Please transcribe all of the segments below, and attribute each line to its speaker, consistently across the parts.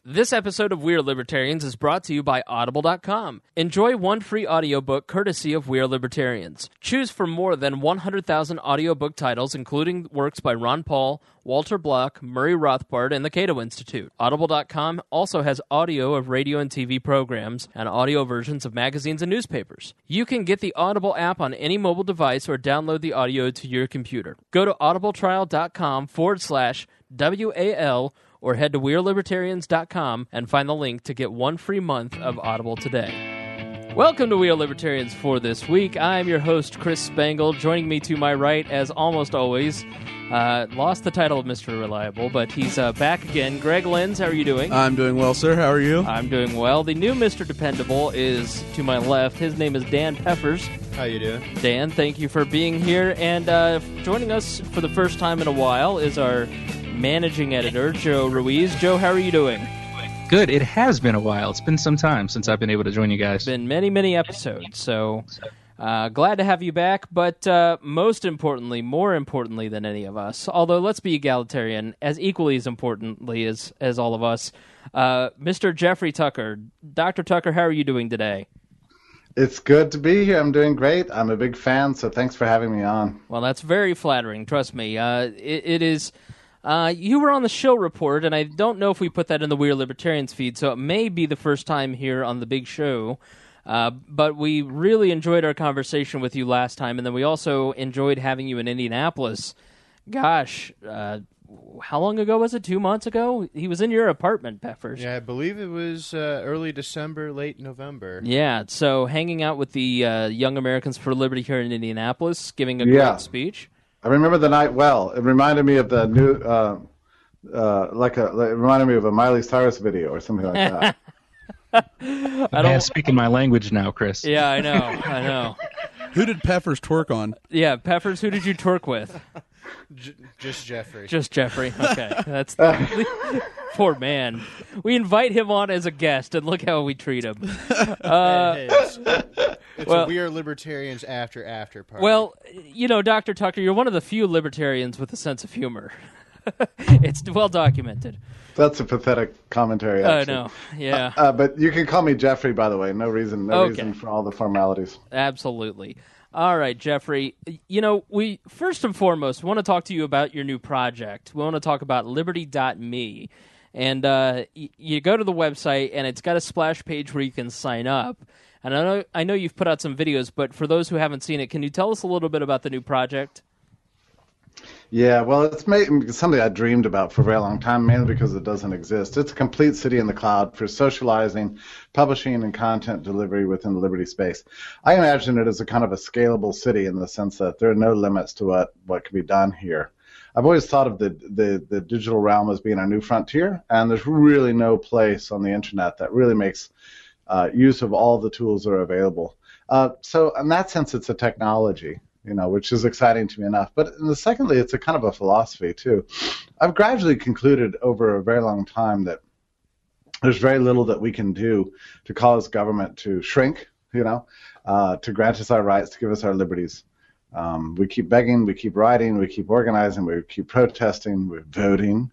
Speaker 1: This episode of We Are Libertarians is brought to you by Audible.com. Enjoy one free audiobook courtesy of We Are Libertarians. Choose from more than 100,000 audiobook titles, including works by Ron Paul, Walter Block, Murray Rothbard, and the Cato Institute. Audible.com also has audio of radio and TV programs and audio versions of magazines and newspapers. You can get the Audible app on any mobile device or download the audio to your computer. Go to audibletrial.com/WAL or head to WeareLibertarians.com and find the link to get one free month of Audible today. Welcome to We Are Libertarians for this week. I'm your host, Chris Spangle. Joining me to my right, as almost always, lost the title of Mr. Reliable, but he's back again. Greg Lenz, how are you doing?
Speaker 2: I'm doing well, sir. How are you?
Speaker 1: I'm doing well. The new Mr. Dependable is to my left. His name is Dan Peppers.
Speaker 3: How you doing?
Speaker 1: Dan, thank you for being here. And joining us for the first time in a while is our managing editor, Joe Ruiz. Joe, how are you doing?
Speaker 4: Good. It has been a while. It's been some time since I've been able to join you guys.
Speaker 1: It's been many, many episodes, so glad to have you back. But most importantly, more importantly than any of us, although let's be egalitarian, as equally as importantly as all of us, Mr. Jeffrey Tucker. Dr. Tucker, how are you doing today?
Speaker 5: It's good to be here. I'm doing great. I'm a big fan, so thanks for having me on.
Speaker 1: Well, that's very flattering. Trust me. It is... you were on the Shill Report, and I don't know if we put that in the Weird Libertarians feed, so it may be the first time here on the big show. But we really enjoyed our conversation with you last time, and then we also enjoyed having you in Indianapolis. Gosh, how long ago was it? 2 months ago? He was in your apartment, Peppers.
Speaker 3: Yeah, I believe it was early December, late November.
Speaker 1: Yeah, so hanging out with the Young Americans for Liberty here in Indianapolis, giving a great speech.
Speaker 5: I remember the night well. It reminded me of the new, it reminded me of a Miley Cyrus video or something like that.
Speaker 4: I'm speaking my language now, Chris.
Speaker 1: Yeah, I know.
Speaker 2: Who did Peppers twerk on?
Speaker 1: Yeah, Peppers, who did you twerk with?
Speaker 3: Just Jeffrey.
Speaker 1: Just Jeffrey. Okay, that's poor man. We invite him on as a guest, and look how we treat him.
Speaker 3: It's a We Are Libertarians after party.
Speaker 1: Well, you know, Dr. Tucker, you're one of the few libertarians with a sense of humor. It's well documented.
Speaker 5: That's a pathetic commentary, actually.
Speaker 1: I know, yeah.
Speaker 5: But you can call me Jeffrey, by the way. No reason for all the formalities.
Speaker 1: Absolutely. All right, Jeffrey. You know, we first and foremost want to talk to you about your new project. We want to talk about liberty.me. And you go to the website, and it's got a splash page where you can sign up. And I know you've put out some videos, but for those who haven't seen it, can you tell us a little bit about the new project?
Speaker 5: Yeah, well, it's something I dreamed about for a very long time, mainly because it doesn't exist. It's a complete city in the cloud for socializing, publishing, and content delivery within the Liberty space. I imagine it as a kind of a scalable city in the sense that there are no limits to what can be done here. I've always thought of the digital realm as being a new frontier, and there's really no place on the internet that really makes use of all the tools that are available. So in that sense, it's a technology, which is exciting to me enough. But secondly, it's a kind of a philosophy, too. I've gradually concluded over a very long time that there's very little that we can do to cause government to shrink, to grant us our rights, to give us our liberties. We keep begging, we keep writing, we keep organizing, we keep protesting, we're voting,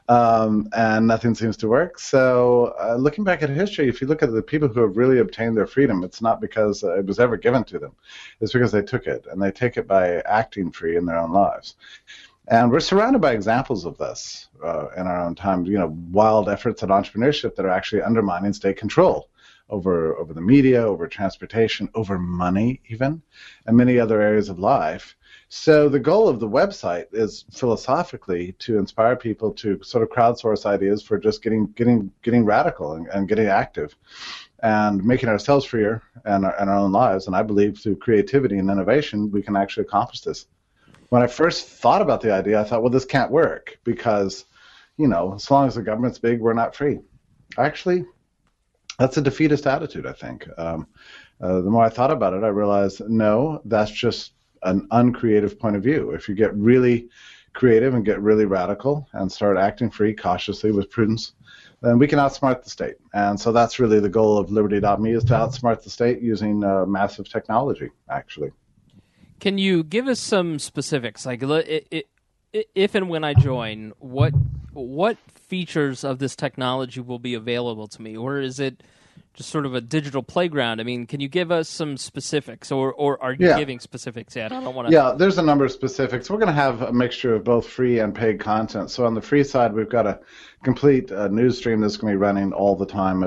Speaker 5: and nothing seems to work. So looking back at history, if you look at the people who have really obtained their freedom, it's not because it was ever given to them. It's because they took it, and they take it by acting free in their own lives. And we're surrounded by examples of this in our own time, wild efforts at entrepreneurship that are actually undermining state control over the media, over transportation, over money even, and many other areas of life. So the goal of the website is philosophically to inspire people to sort of crowdsource ideas for just getting radical and getting active and making ourselves freer and our own lives. And I believe through creativity and innovation, we can actually accomplish this. When I first thought about the idea, I thought, well, this can't work because, as long as the government's big, we're not free. Actually, that's a defeatist attitude, I think. The more I thought about it, I realized, no, that's just an uncreative point of view. If you get really creative and get really radical and start acting free, cautiously, with prudence, then we can outsmart the state. And so that's really the goal of Liberty.me, is to outsmart the state using massive technology, actually.
Speaker 1: Can you give us some specifics? Like, if and when I join, what what features of this technology will be available to me, or is it just sort of a digital playground? I mean, can you give us some specifics, or are you giving specifics yet? I don't want to.
Speaker 5: Yeah, there's a number of specifics. We're going to have a mixture of both free and paid content. So on the free side, we've got a complete news stream that's going to be running all the time, a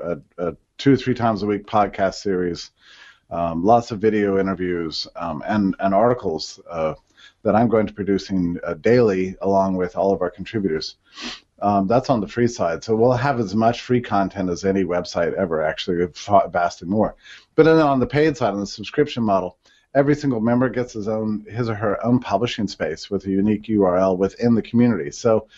Speaker 5: 2 or 3 times a week podcast series, lots of video interviews, and articles that I'm going to be producing daily along with all of our contributors. That's on the free side. So we'll have as much free content as any website ever, actually, vastly more. But then on the paid side, on the subscription model, every single member gets his or her own publishing space with a unique URL within the community. So,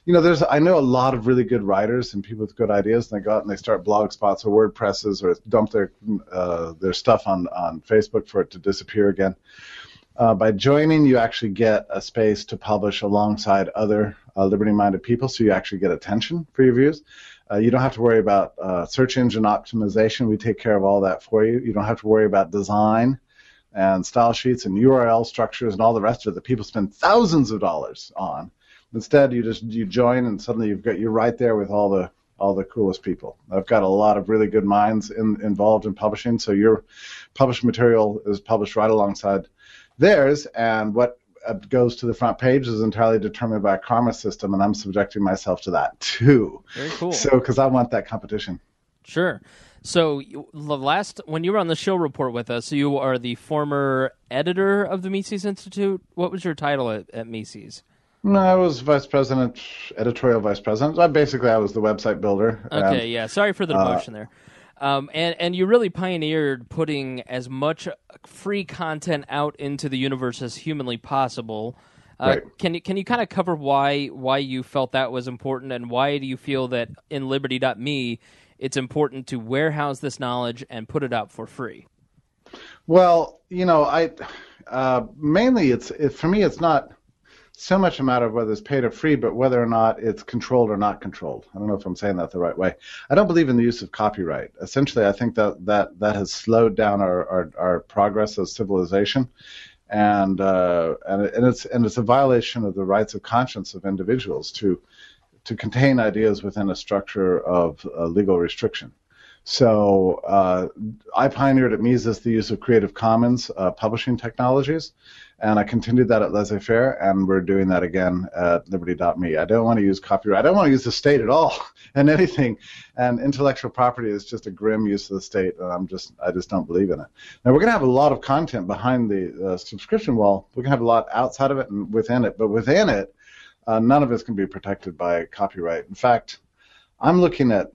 Speaker 5: I know a lot of really good writers and people with good ideas, and they go out and they start blog spots or WordPresses or dump their stuff on Facebook for it to disappear again. By joining, you actually get a space to publish alongside other liberty-minded people, so you actually get attention for your views. You don't have to worry about search engine optimization. We take care of all that for you. You don't have to worry about design and style sheets and URL structures and all the rest of it that people spend thousands of dollars on. Instead, you join, and suddenly you're right there with all the coolest people. I've got a lot of really good minds involved in publishing, so your published material is published right alongside theirs, and what goes to the front page is entirely determined by a karma system, and I'm subjecting myself to that too.
Speaker 1: Very cool.
Speaker 5: So, because I want that competition.
Speaker 1: Sure. So, when you were on the show report with us, you are the former editor of the Mises Institute. What was your title at Mises?
Speaker 5: No, I was vice president, editorial vice president. I was the website builder.
Speaker 1: Okay, yeah. Sorry for the demotion there. And you really pioneered putting as much free content out into the universe as humanly possible.
Speaker 5: Right.
Speaker 1: Can you kind of cover why you felt that was important, and why do you feel that in Liberty.me it's important to warehouse this knowledge and put it out for free?
Speaker 5: Well, mainly for me it's not so much a matter of whether it's paid or free, but whether or not it's controlled or not controlled. I don't know if I'm saying that the right way. I don't believe in the use of copyright. Essentially, I think that has slowed down our progress as civilization, and it's a violation of the rights of conscience of individuals to contain ideas within a structure of legal restriction. So I pioneered at Mises the use of Creative Commons publishing technologies, and I continued that at Laissez-Faire, and we're doing that again at Liberty.me. I don't want to use copyright. I don't want to use the state at all and anything. And intellectual property is just a grim use of the state, and I just don't believe in it. Now, we're going to have a lot of content behind the subscription wall. We're going to have a lot outside of it and within it. But within it, none of it's going to be protected by copyright. In fact, I'm looking at,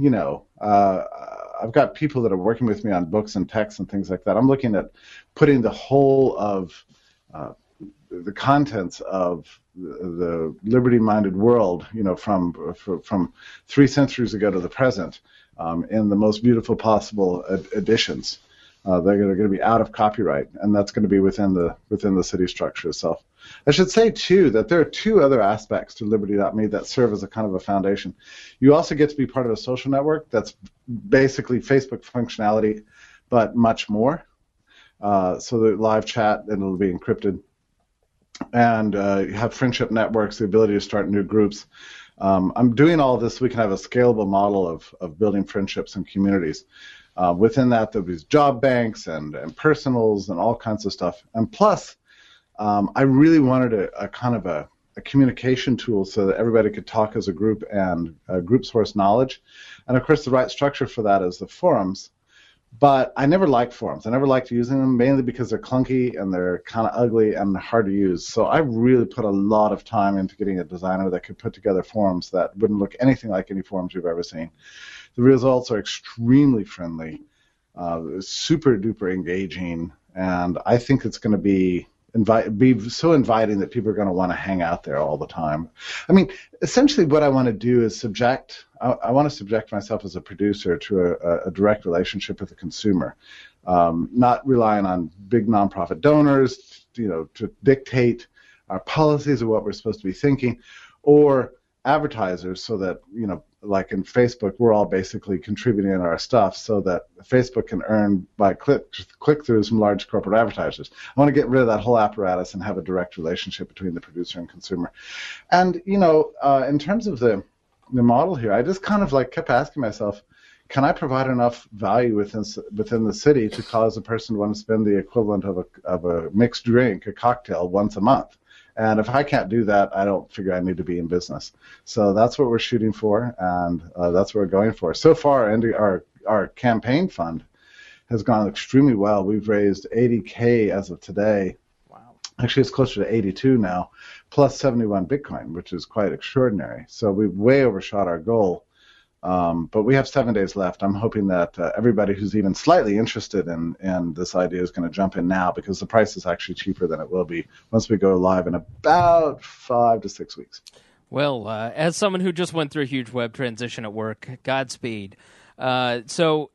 Speaker 5: I've got people that are working with me on books and texts and things like that. I'm looking at putting the whole of the contents of the liberty-minded world, from 3 centuries ago to the present, in the most beautiful possible editions. They're going to be out of copyright, and that's going to be within the city structure itself. I should say, too, that there are 2 other aspects to Liberty.me that serve as a kind of a foundation. You also get to be part of a social network that's basically Facebook functionality, but much more. So the live chat, and it'll be encrypted. And you have friendship networks, the ability to start new groups. I'm doing all of this so we can have a scalable model of building friendships and communities. Within that, there'll be job banks and personals and all kinds of stuff. And plus, I really wanted a kind of a communication tool so that everybody could talk as a group and group source knowledge. And of course, the right structure for that is the forums. But I never liked forums. I never liked using them, mainly because they're clunky and they're kind of ugly and hard to use. So I really put a lot of time into getting a designer that could put together forums that wouldn't look anything like any forums you've ever seen. The results are extremely friendly, super duper engaging, and I think it's going to be so inviting that people are going to want to hang out there all the time. I mean, essentially what I want to do is I want to subject myself as a producer to a direct relationship with the consumer, not relying on big nonprofit donors, to dictate our policies or what we're supposed to be thinking, or advertisers, so that like in Facebook, we're all basically contributing our stuff so that Facebook can earn by click-throughs from large corporate advertisers. I want to get rid of that whole apparatus and have a direct relationship between the producer and consumer. And, in terms of the model here, I just kind of like kept asking myself, can I provide enough value within the city to cause a person to want to spend the equivalent of a mixed drink, a cocktail, once a month? And if I can't do that, I don't figure I need to be in business. So that's what we're shooting for, and that's what we're going for. So far, our campaign fund has gone extremely well. We've raised $80K as of today.
Speaker 1: Wow.
Speaker 5: Actually, it's closer to 82 now, plus 71 Bitcoin, which is quite extraordinary. So we've way overshot our goal. But we have 7 days left. I'm hoping that everybody who's even slightly interested in this idea is going to jump in now, because the price is actually cheaper than it will be once we go live in about 5 to 6 weeks.
Speaker 1: Well, as someone who just went through a huge web transition at work, Godspeed. So,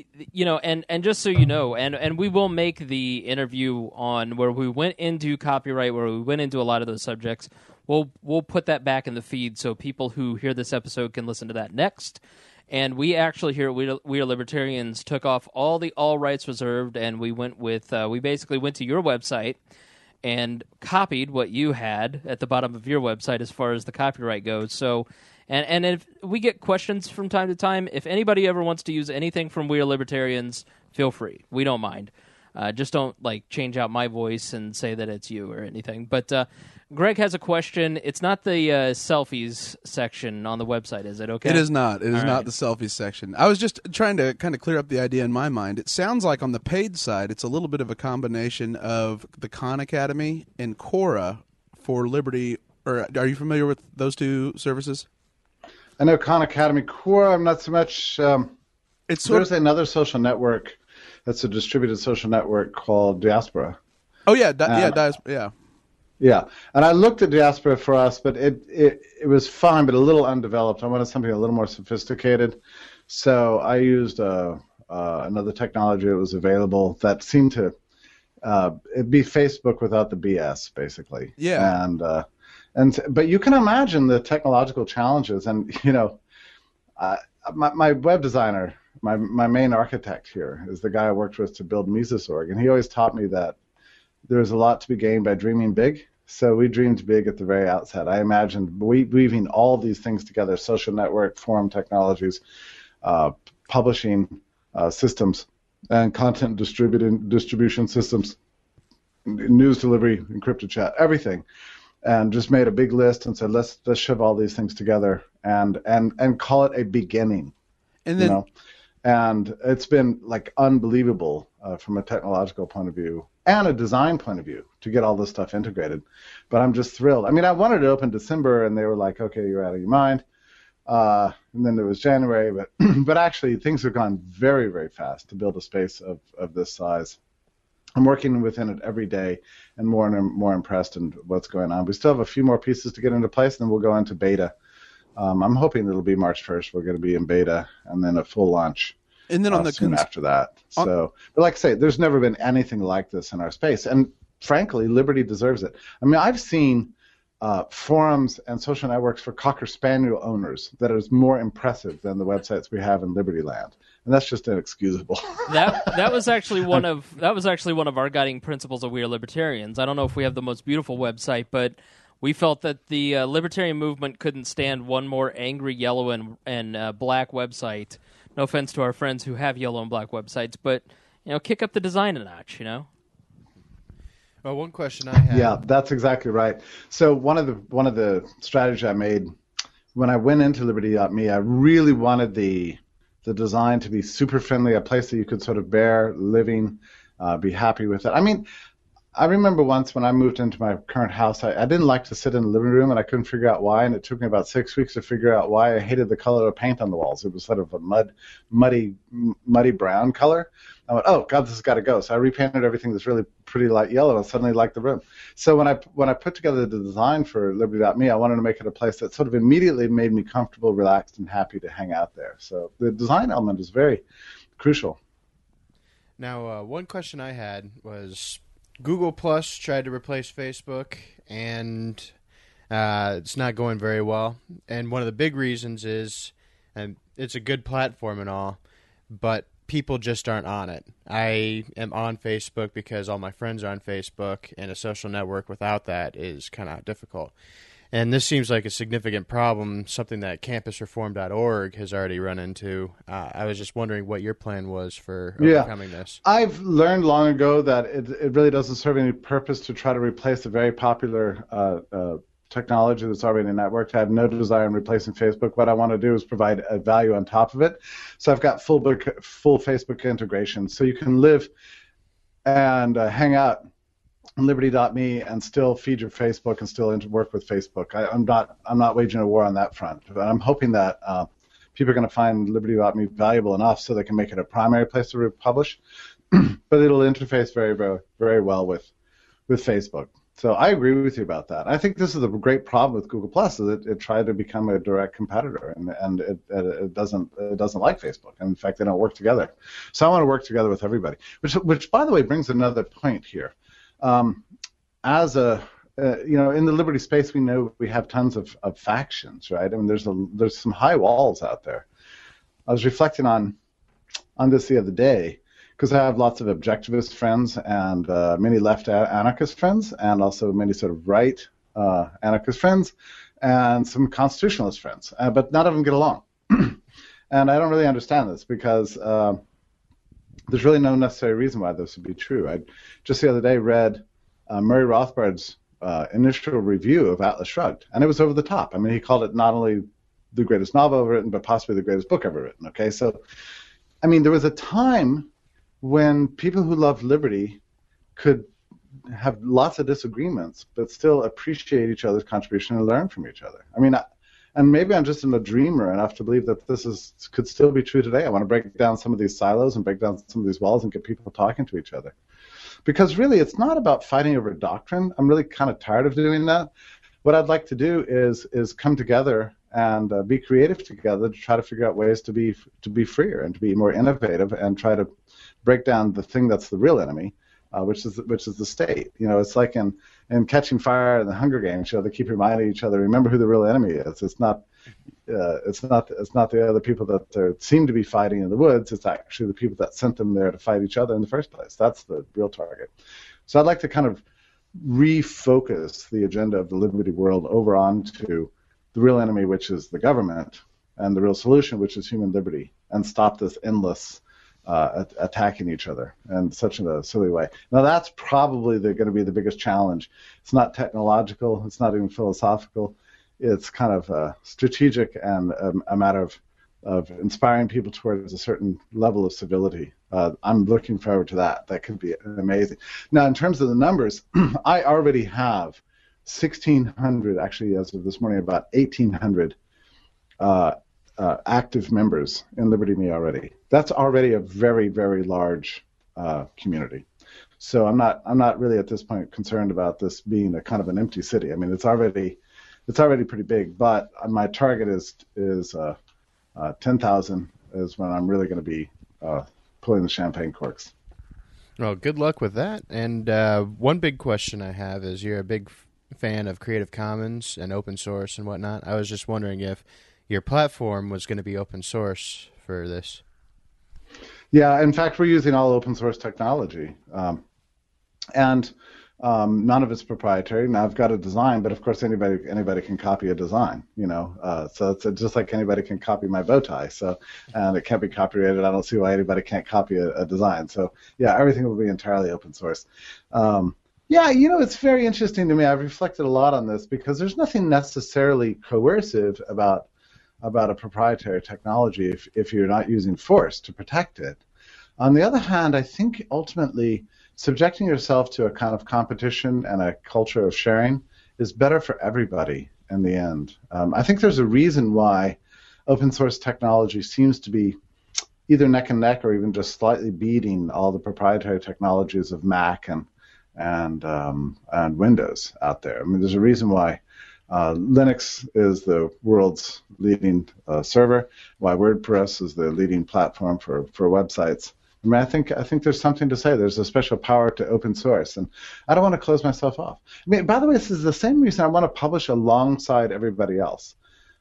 Speaker 1: and just so you know, and we will make the interview on where we went into copyright, where we went into a lot of those subjects. We'll put that back in the feed so people who hear this episode can listen to that next. And we actually here at We Are Libertarians took off all rights reserved, and we went with we basically went to your website and copied what you had at the bottom of your website as far as the copyright goes. So, and if we get questions from time to time, if anybody ever wants to use anything from We Are Libertarians, feel free. We don't mind. Just don't change out my voice and say that it's you or anything. But Greg has a question. It's not the selfies section on the website, is it? Okay.
Speaker 2: It is not. It is not the selfies section. I was just trying to kind of clear up the idea in my mind. It sounds like on the paid side, it's a little bit of a combination of the Khan Academy and Quora for Liberty. Or are you familiar with those two services?
Speaker 5: I know Khan Academy. Quora, I'm not so much. There's another social network that's a distributed social network called Diaspora.
Speaker 2: Oh yeah, Diaspora.
Speaker 5: Yeah, and I looked at Diaspora for us, but it was fine, but a little undeveloped. I wanted something a little more sophisticated, so I used another technology that was available that seemed to it'd be Facebook without the BS, basically.
Speaker 2: Yeah.
Speaker 5: But you can imagine the technological challenges, and my web designer, my main architect here is the guy I worked with to build Mises.org, and he always taught me that there's a lot to be gained by dreaming big. So we dreamed big at the very outset. I imagined weaving all these things together: social network, forum technologies, publishing systems, and content distribution systems, news delivery, encrypted chat, everything. And just made a big list and said, let's shove all these things together and call it a beginning.
Speaker 2: And then,
Speaker 5: and it's been unbelievable from a technological point of view and a design point of view to get all this stuff integrated. But I'm just thrilled. I mean, I wanted to open December, and they were like, okay, you're out of your mind. And then there was January, but actually things have gone very, very fast to build a space of this size. I'm working within it every day and more impressed in what's going on. We still have a few more pieces to get into place, and then we'll go into beta. I'm hoping it'll be March 1st. We're going to be in beta, and then a full launch.
Speaker 2: And then
Speaker 5: soon after that. So, but like I say, there's never been anything like this in our space, and frankly, Liberty deserves it. I mean, I've seen forums and social networks for Cocker Spaniel owners that is more impressive than the websites we have in Liberty Land, and that's just inexcusable.
Speaker 1: That was actually one of our guiding principles of We Are Libertarians. I don't know if we have the most beautiful website, but we felt that the libertarian movement couldn't stand one more angry yellow and black website. No offense to our friends who have yellow and black websites, but kick up the design a notch.
Speaker 3: Well, one question I had.
Speaker 5: Yeah, that's exactly right. So one of the strategies I made when I went into Liberty.me, I really wanted the design to be super friendly, a place that you could sort of bear living, be happy with it. I mean, I remember once when I moved into my current house, I didn't like to sit in the living room, and I couldn't figure out why, and it took me about 6 weeks to figure out why I hated the color of paint on the walls. It was sort of a muddy brown color. I went, oh, God, this has got to go. So I repainted everything that's really pretty light yellow, and suddenly liked the room. So when I put together the design for Liberty.me, I wanted to make it a place that sort of immediately made me comfortable, relaxed, and happy to hang out there. So the design element is very crucial.
Speaker 3: Now, one question I had was Google Plus tried to replace Facebook, and it's not going very well. And one of the big reasons is and it's a good platform and all, but people just aren't on it. I am on Facebook because all my friends are on Facebook, and a social network without that is kind of difficult. And this seems like a significant problem, something that campusreform.org has already run into. I was just wondering what your plan was for overcoming this.
Speaker 5: I've learned long ago that it really doesn't serve any purpose to try to replace a very popular technology that's already networked. I have no desire in replacing Facebook. What I want to do is provide a value on top of it. So I've got full Facebook integration. So you can live and hang out Liberty.me and still feed your Facebook and still work with Facebook. I'm not waging a war on that front, but I'm hoping that people are going to find Liberty.me valuable enough so they can make it a primary place to publish, but it'll interface very, very, very well with Facebook. So I agree with you about that. I think this is a great problem with Google Plus, is it tried to become a direct competitor, and it doesn't like Facebook. And in fact, they don't work together. So I want to work together with everybody, which by the way brings another point here. As a in the Liberty space, we know we have tons of factions, right? I mean, there's some high walls out there. I was reflecting on this the other day because I have lots of objectivist friends and many left anarchist friends, and also many sort of right anarchist friends, and some constitutionalist friends. But none of them get along, and I don't really understand this because there's really no necessary reason why this would be true. I just the other day read Murray Rothbard's initial review of Atlas Shrugged, and it was over the top. I mean, he called it not only the greatest novel ever written, but possibly the greatest book ever written. Okay, so I mean, there was a time when people who loved liberty could have lots of disagreements, but still appreciate each other's contribution and learn from each other. I mean, and maybe I'm just a dreamer enough to believe that could still be true today. I want to break down some of these silos and break down some of these walls and get people talking to each other. Because really, it's not about fighting over doctrine. I'm really kind of tired of doing that. What I'd like to do is come together and be creative together to try to figure out ways to be freer and to be more innovative and try to break down the thing that's the real enemy, which is the state. You know, it's like in Catching Fire and the Hunger Games. They keep reminding each other, remember who the real enemy is. It's not the other people that seem to be fighting in the woods. It's actually the people that sent them there to fight each other in the first place. That's the real target. So I'd like to kind of refocus the agenda of the liberty world over onto the real enemy, which is the government, and the real solution, which is human liberty, and stop this endless attacking each other in such a silly way. Now, that's probably going to be the biggest challenge. It's not technological. It's not even philosophical. It's kind of strategic and a matter of inspiring people towards a certain level of civility. I'm looking forward to that. That could be amazing. Now, in terms of the numbers, I already have 1,600, actually, as of this morning, about 1,800 active members in Liberty.me already. That's already a very, very large community. So I'm not really at this point concerned about this being a kind of an empty city. I mean, it's already pretty big, but my target is 10,000 is when I'm really going to be pulling the champagne corks.
Speaker 3: Well, good luck with that. And one big question I have is, you're a big fan of Creative Commons and open source and whatnot. I was just wondering if your platform was going to be open source for this.
Speaker 5: Yeah, in fact, we're using all open source technology, and none of it's proprietary. Now, I've got a design, but of course anybody can copy a design, so it's just like anybody can copy my bow tie. So, and it can't be copyrighted. I don't see why anybody can't copy a design. So, yeah, everything will be entirely open source. Yeah, it's very interesting to me. I've reflected a lot on this because there's nothing necessarily coercive about a proprietary technology if you're not using force to protect it. On the other hand, I think ultimately subjecting yourself to a kind of competition and a culture of sharing is better for everybody in the end. I think there's a reason why open source technology seems to be either neck and neck or even just slightly beating all the proprietary technologies of Mac and Windows out there. I mean, there's a reason why Linux is the world's leading server, why WordPress is the leading platform for websites. I mean, I think there's something to say. There's a special power to open source, and I don't want to close myself off. I mean, by the way, this is the same reason I want to publish alongside everybody else.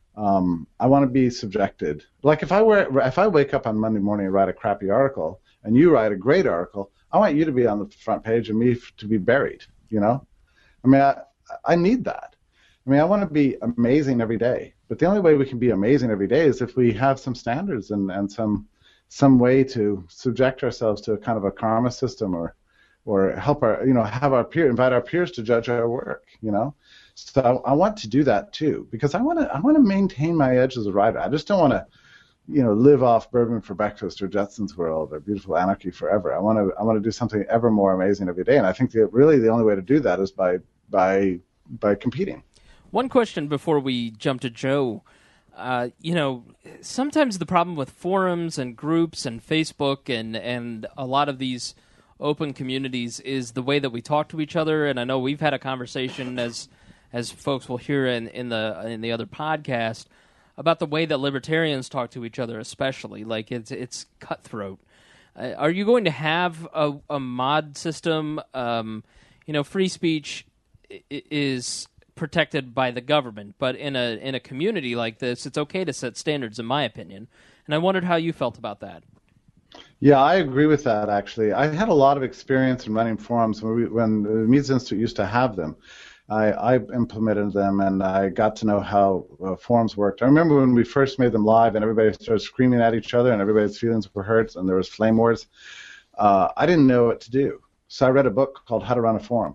Speaker 5: I want to be subjected. Like if I wake up on Monday morning and write a crappy article, and you write a great article, I want you to be on the front page and me to be buried. You know, I mean, I need that. I mean, I want to be amazing every day. But the only way we can be amazing every day is if we have some standards and some way to subject ourselves to a kind of a karma system, or help our, have invite our peers to judge our work. So I want to do that too, because I want to maintain my edge as a writer. I just don't want to, live off Bourbon for Breakfast or Jetson's World or Beautiful Anarchy forever. I want to do something ever more amazing every day, and I think that really the only way to do that is by competing.
Speaker 1: One question before we jump to Joe. Sometimes the problem with forums and groups and Facebook and a lot of these open communities is the way that we talk to each other. And I know we've had a conversation, as folks will hear in the other podcast, about the way that libertarians talk to each other, especially. Like it's cutthroat. Are you going to have a mod system? Free speech is protected by the government, but in a community like this, it's okay to set standards, in my opinion. And I wondered how you felt about that.
Speaker 5: Yeah, I agree with that, actually. I had a lot of experience in running forums when the Mises Institute used to have them. I implemented them, and I got to know how forums worked. I remember when we first made them live, and everybody started screaming at each other, and everybody's feelings were hurt, and there was flame wars. I didn't know what to do. So I read a book called How to Run a Forum,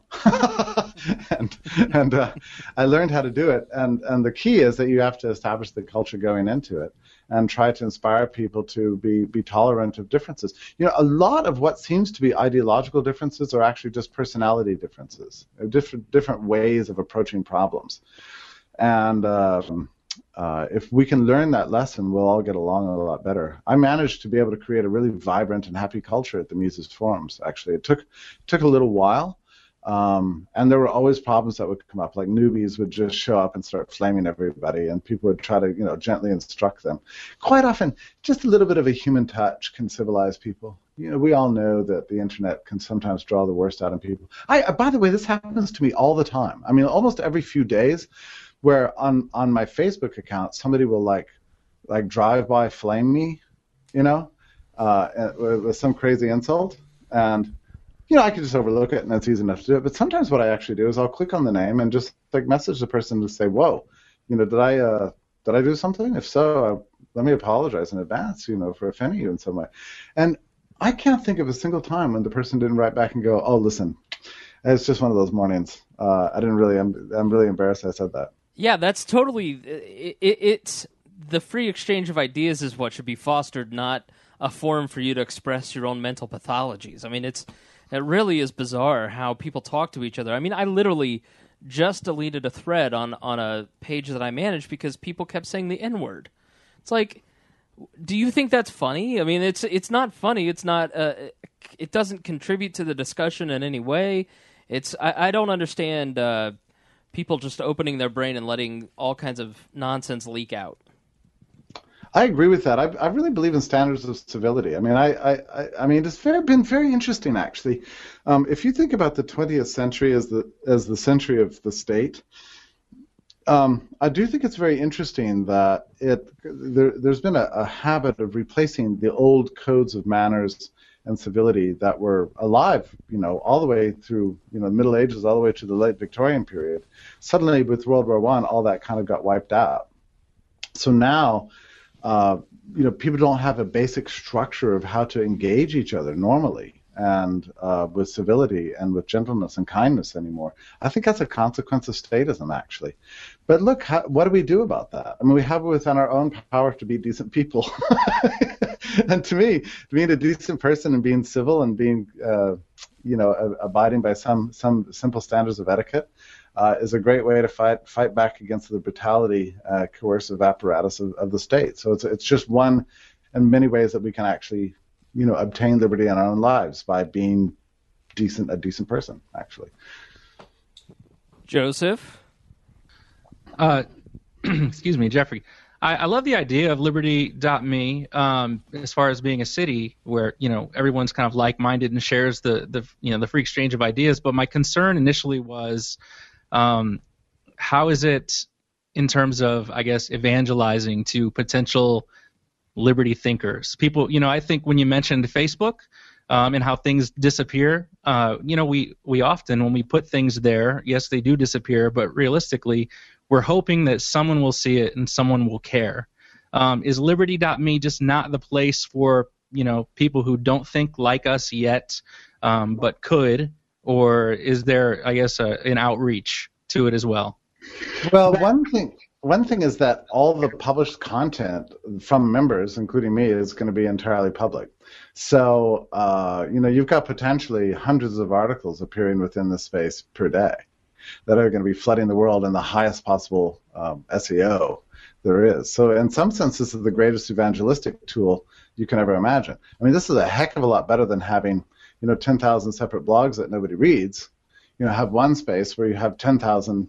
Speaker 5: and I learned how to do it. And the key is that you have to establish the culture going into it and try to inspire people to be tolerant of differences. A lot of what seems to be ideological differences are actually just personality differences, different ways of approaching problems. And if we can learn that lesson, we'll all get along a lot better. I managed to be able to create a really vibrant and happy culture at the Mises Forums. Actually, it took a little while, and there were always problems that would come up. Like newbies would just show up and start flaming everybody, and people would try to, gently instruct them. Quite often, just a little bit of a human touch can civilize people. We all know that the internet can sometimes draw the worst out of people. By the way, this happens to me all the time. I mean, almost every few days, where on my Facebook account somebody will like drive by flame me, with some crazy insult, and I can just overlook it and it's easy enough to do it. But sometimes what I actually do is I'll click on the name and just message the person to say, whoa, did I do something? If so, let me apologize in advance, for offending you in some way. And I can't think of a single time when the person didn't write back and go, oh, listen, it's just one of those mornings. I'm really embarrassed I said that.
Speaker 1: Yeah, that's totally. It's the free exchange of ideas is what should be fostered, not a forum for you to express your own mental pathologies. I mean, it really is bizarre how people talk to each other. I mean, I literally just deleted a thread on a page that I managed because people kept saying the N-word. It's like, do you think that's funny? I mean, it's not funny. It's not. It doesn't contribute to the discussion in any way. I don't understand. People just opening their brain and letting all kinds of nonsense leak out.
Speaker 5: I agree with that. I really believe in standards of civility. I mean, I mean, it's been very interesting, actually. If you think about the 20th century as the century of the state, I do think it's very interesting that there's been a habit of replacing the old codes of manners and civility that were alive, all the way through, the Middle Ages, all the way to the late Victorian period. Suddenly, with World War I, all that kind of got wiped out. So now, people don't have a basic structure of how to engage each other normally and with civility and with gentleness and kindness anymore. I think that's a consequence of statism, actually. But look, what do we do about that? I mean, we have it within our own power to be decent people. And to me, being a decent person and being civil and being, abiding by some simple standards of etiquette is a great way to fight back against the brutality, coercive apparatus of the state. So it's just one in many ways that we can actually, obtain liberty in our own lives by being a decent person, actually.
Speaker 1: Joseph?
Speaker 4: Excuse me, Jeffrey. I love the idea of liberty.me as far as being a city where, everyone's kind of like-minded and shares the free exchange of ideas. But my concern initially was, how is it in terms of, I guess, evangelizing to potential liberty thinkers? People, I think when you mentioned Facebook and how things disappear, we often, when we put things there, yes, they do disappear, but realistically, we're hoping that someone will see it and someone will care. Is Liberty.me just not the place for, people who don't think like us yet, but could? Or is there, I guess, an outreach to it as well?
Speaker 5: Well, one thing is that all the published content from members, including me, is going to be entirely public. So, you've got potentially hundreds of articles appearing within this space per day that are going to be flooding the world in the highest possible SEO there is. So, in some sense, this is the greatest evangelistic tool you can ever imagine. I mean, this is a heck of a lot better than having 10,000 separate blogs that nobody reads. Have one space where you have 10,000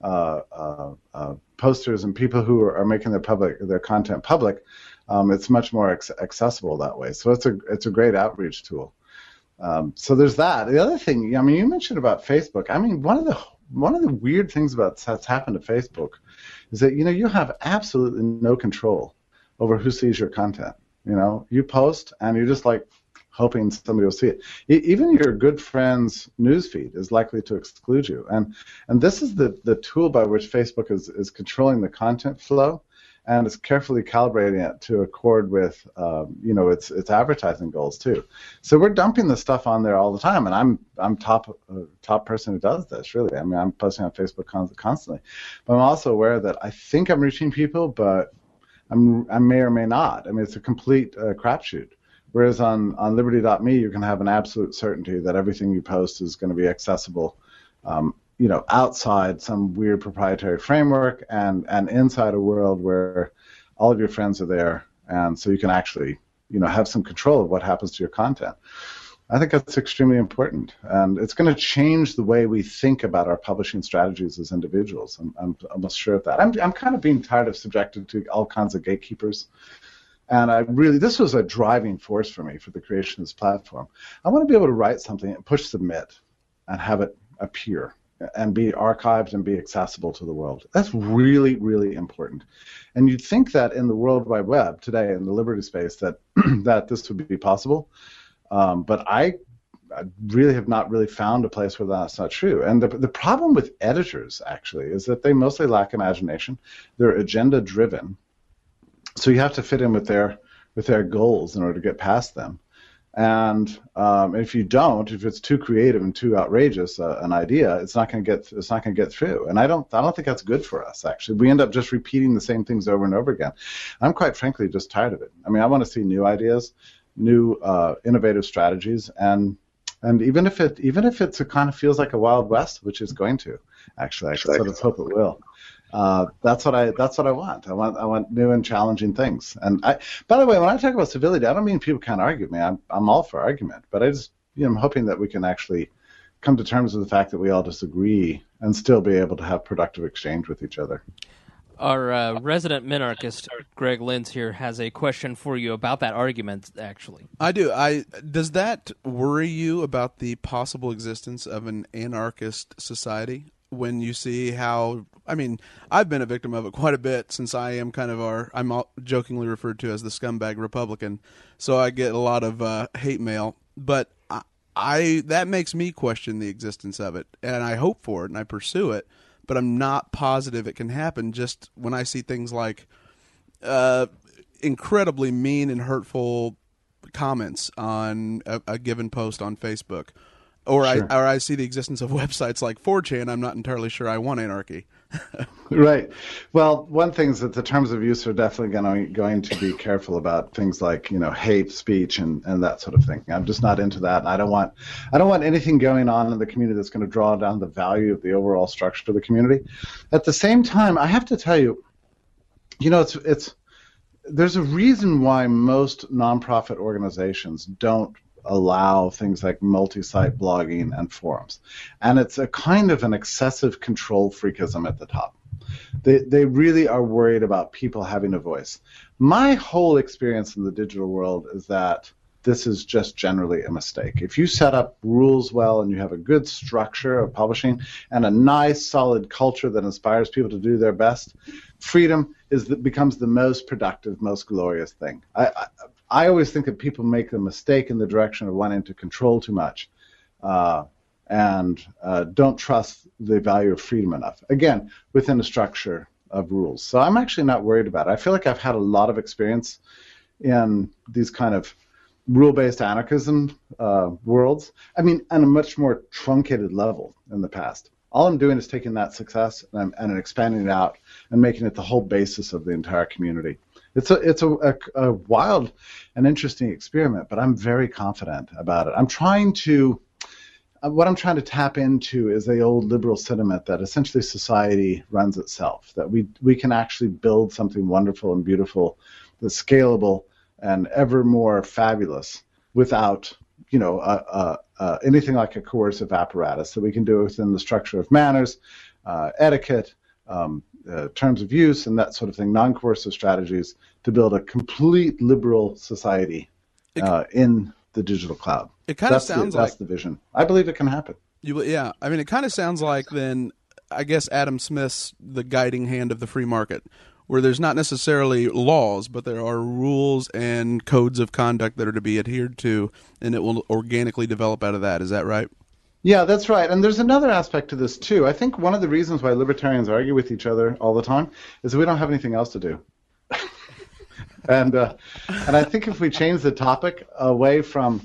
Speaker 5: posters and people who are making their content public. It's much more accessible that way. So it's a great outreach tool. So there's that. The other thing, you mentioned about Facebook. I mean, one of the weird things that's happened to Facebook is that you have absolutely no control over who sees your content. You post and you're just like hoping somebody will see it. Even your good friend's newsfeed is likely to exclude you. And this is the tool by which Facebook is controlling the content flow, and it's carefully calibrating it to accord with its advertising goals too. So we're dumping this stuff on there all the time, and I'm top person who does this, really. I mean, I'm posting on Facebook constantly. But I'm also aware that I think I'm reaching people, but I may or may not. I mean, it's a complete crapshoot. Whereas on Liberty.me, you can have an absolute certainty that everything you post is going to be accessible, outside some weird proprietary framework and inside a world where all of your friends are there, and so you can actually, have some control of what happens to your content. I think that's extremely important, and it's going to change the way we think about our publishing strategies as individuals. I'm almost sure of that. I'm kind of being tired of subjected to all kinds of gatekeepers. And this was a driving force for me for the creation of this platform. I want to be able to write something and push submit and have it appear and be archived and be accessible to the world. That's really, really important. And you'd think that in the World Wide Web today, in the liberty space, that that this would be possible. But I really have not really found a place where that's not true. And the problem with editors, actually, is that they mostly lack imagination. They're agenda-driven. So you have to fit in with their goals in order to get past them. And if you don't, if it's too creative and too outrageous an idea, it's not going to get through. And I don't think that's good for us. Actually, we end up just repeating the same things over and over again. I'm quite frankly just tired of it. I mean, I want to see new ideas, new innovative strategies, and even if it kind of feels like a Wild West, which it's going to, actually, so let's hope it will. That's what I want. I want new and challenging things. And by the way, when I talk about civility, I don't mean people can't argue with me. I'm all for argument, but I just I'm hoping that we can actually come to terms with the fact that we all disagree and still be able to have productive exchange with each other.
Speaker 1: Our resident minarchist, Greg Lintz, here has a question for you about that argument, actually.
Speaker 2: I do. Does that worry you about the possible existence of an anarchist society? When you see how, I mean, I've been a victim of it quite a bit since I am kind of I'm jokingly referred to as the scumbag Republican, so I get a lot of hate mail. But that makes me question the existence of it, and I hope for it and I pursue it, but I'm not positive it can happen just when I see things like incredibly mean and hurtful comments on a given post on Facebook. Or sure. I see the existence of websites like 4chan. I'm not entirely sure I want anarchy.
Speaker 5: Right. Well, one thing is that the terms of use are definitely going to be careful about things like hate speech and that sort of thing. I'm just not into that. And I don't want anything going on in the community that's going to draw down the value of the overall structure of the community. At the same time, I have to tell you, there's a reason why most nonprofit organizations don't allow things like multi-site blogging and forums. And it's a kind of an excessive control freakism at the top. They really are worried about people having a voice. My whole experience in the digital world is that this is just generally a mistake. If you set up rules well and you have a good structure of publishing and a nice, solid culture that inspires people to do their best, freedom becomes the most productive, most glorious thing. I always think that people make a mistake in the direction of wanting to control too much and don't trust the value of freedom enough. Again, within a structure of rules. So I'm actually not worried about it. I feel like I've had a lot of experience in these kind of rule-based anarchism worlds. I mean, on a much more truncated level in the past. All I'm doing is taking that success and expanding it out and making it the whole basis of the entire community. It's a wild and interesting experiment, but I'm very confident about it. What I'm trying to tap into is the old liberal sentiment that essentially society runs itself, that we can actually build something wonderful and beautiful that's scalable and ever more fabulous without, anything like a coercive apparatus, that we can do it within the structure of manners, etiquette, terms of use, and that sort of thing, non-coercive strategies to build a complete liberal society in the digital cloud.
Speaker 2: It kind of sounds like
Speaker 5: that's the vision. I believe it can happen.
Speaker 2: Yeah, I mean, it kind of sounds like then, I guess Adam Smith's the guiding hand of the free market, where there's not necessarily laws, but there are rules and codes of conduct that are to be adhered to, and it will organically develop out of that. Is that right?
Speaker 5: Yeah, that's right. And there's another aspect to this, too. I think one of the reasons why libertarians argue with each other all the time is that we don't have anything else to do. And I think if we change the topic away from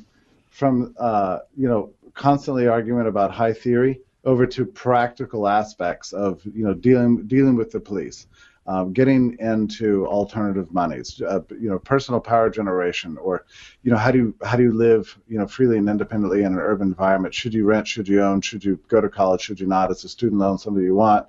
Speaker 5: constantly arguing about high theory over to practical aspects of dealing with the police, getting into alternative monies, personal power generation, or how do you live freely and independently in an urban environment? Should you rent? Should you own? Should you go to college? Should you not? Is a student loan something you want?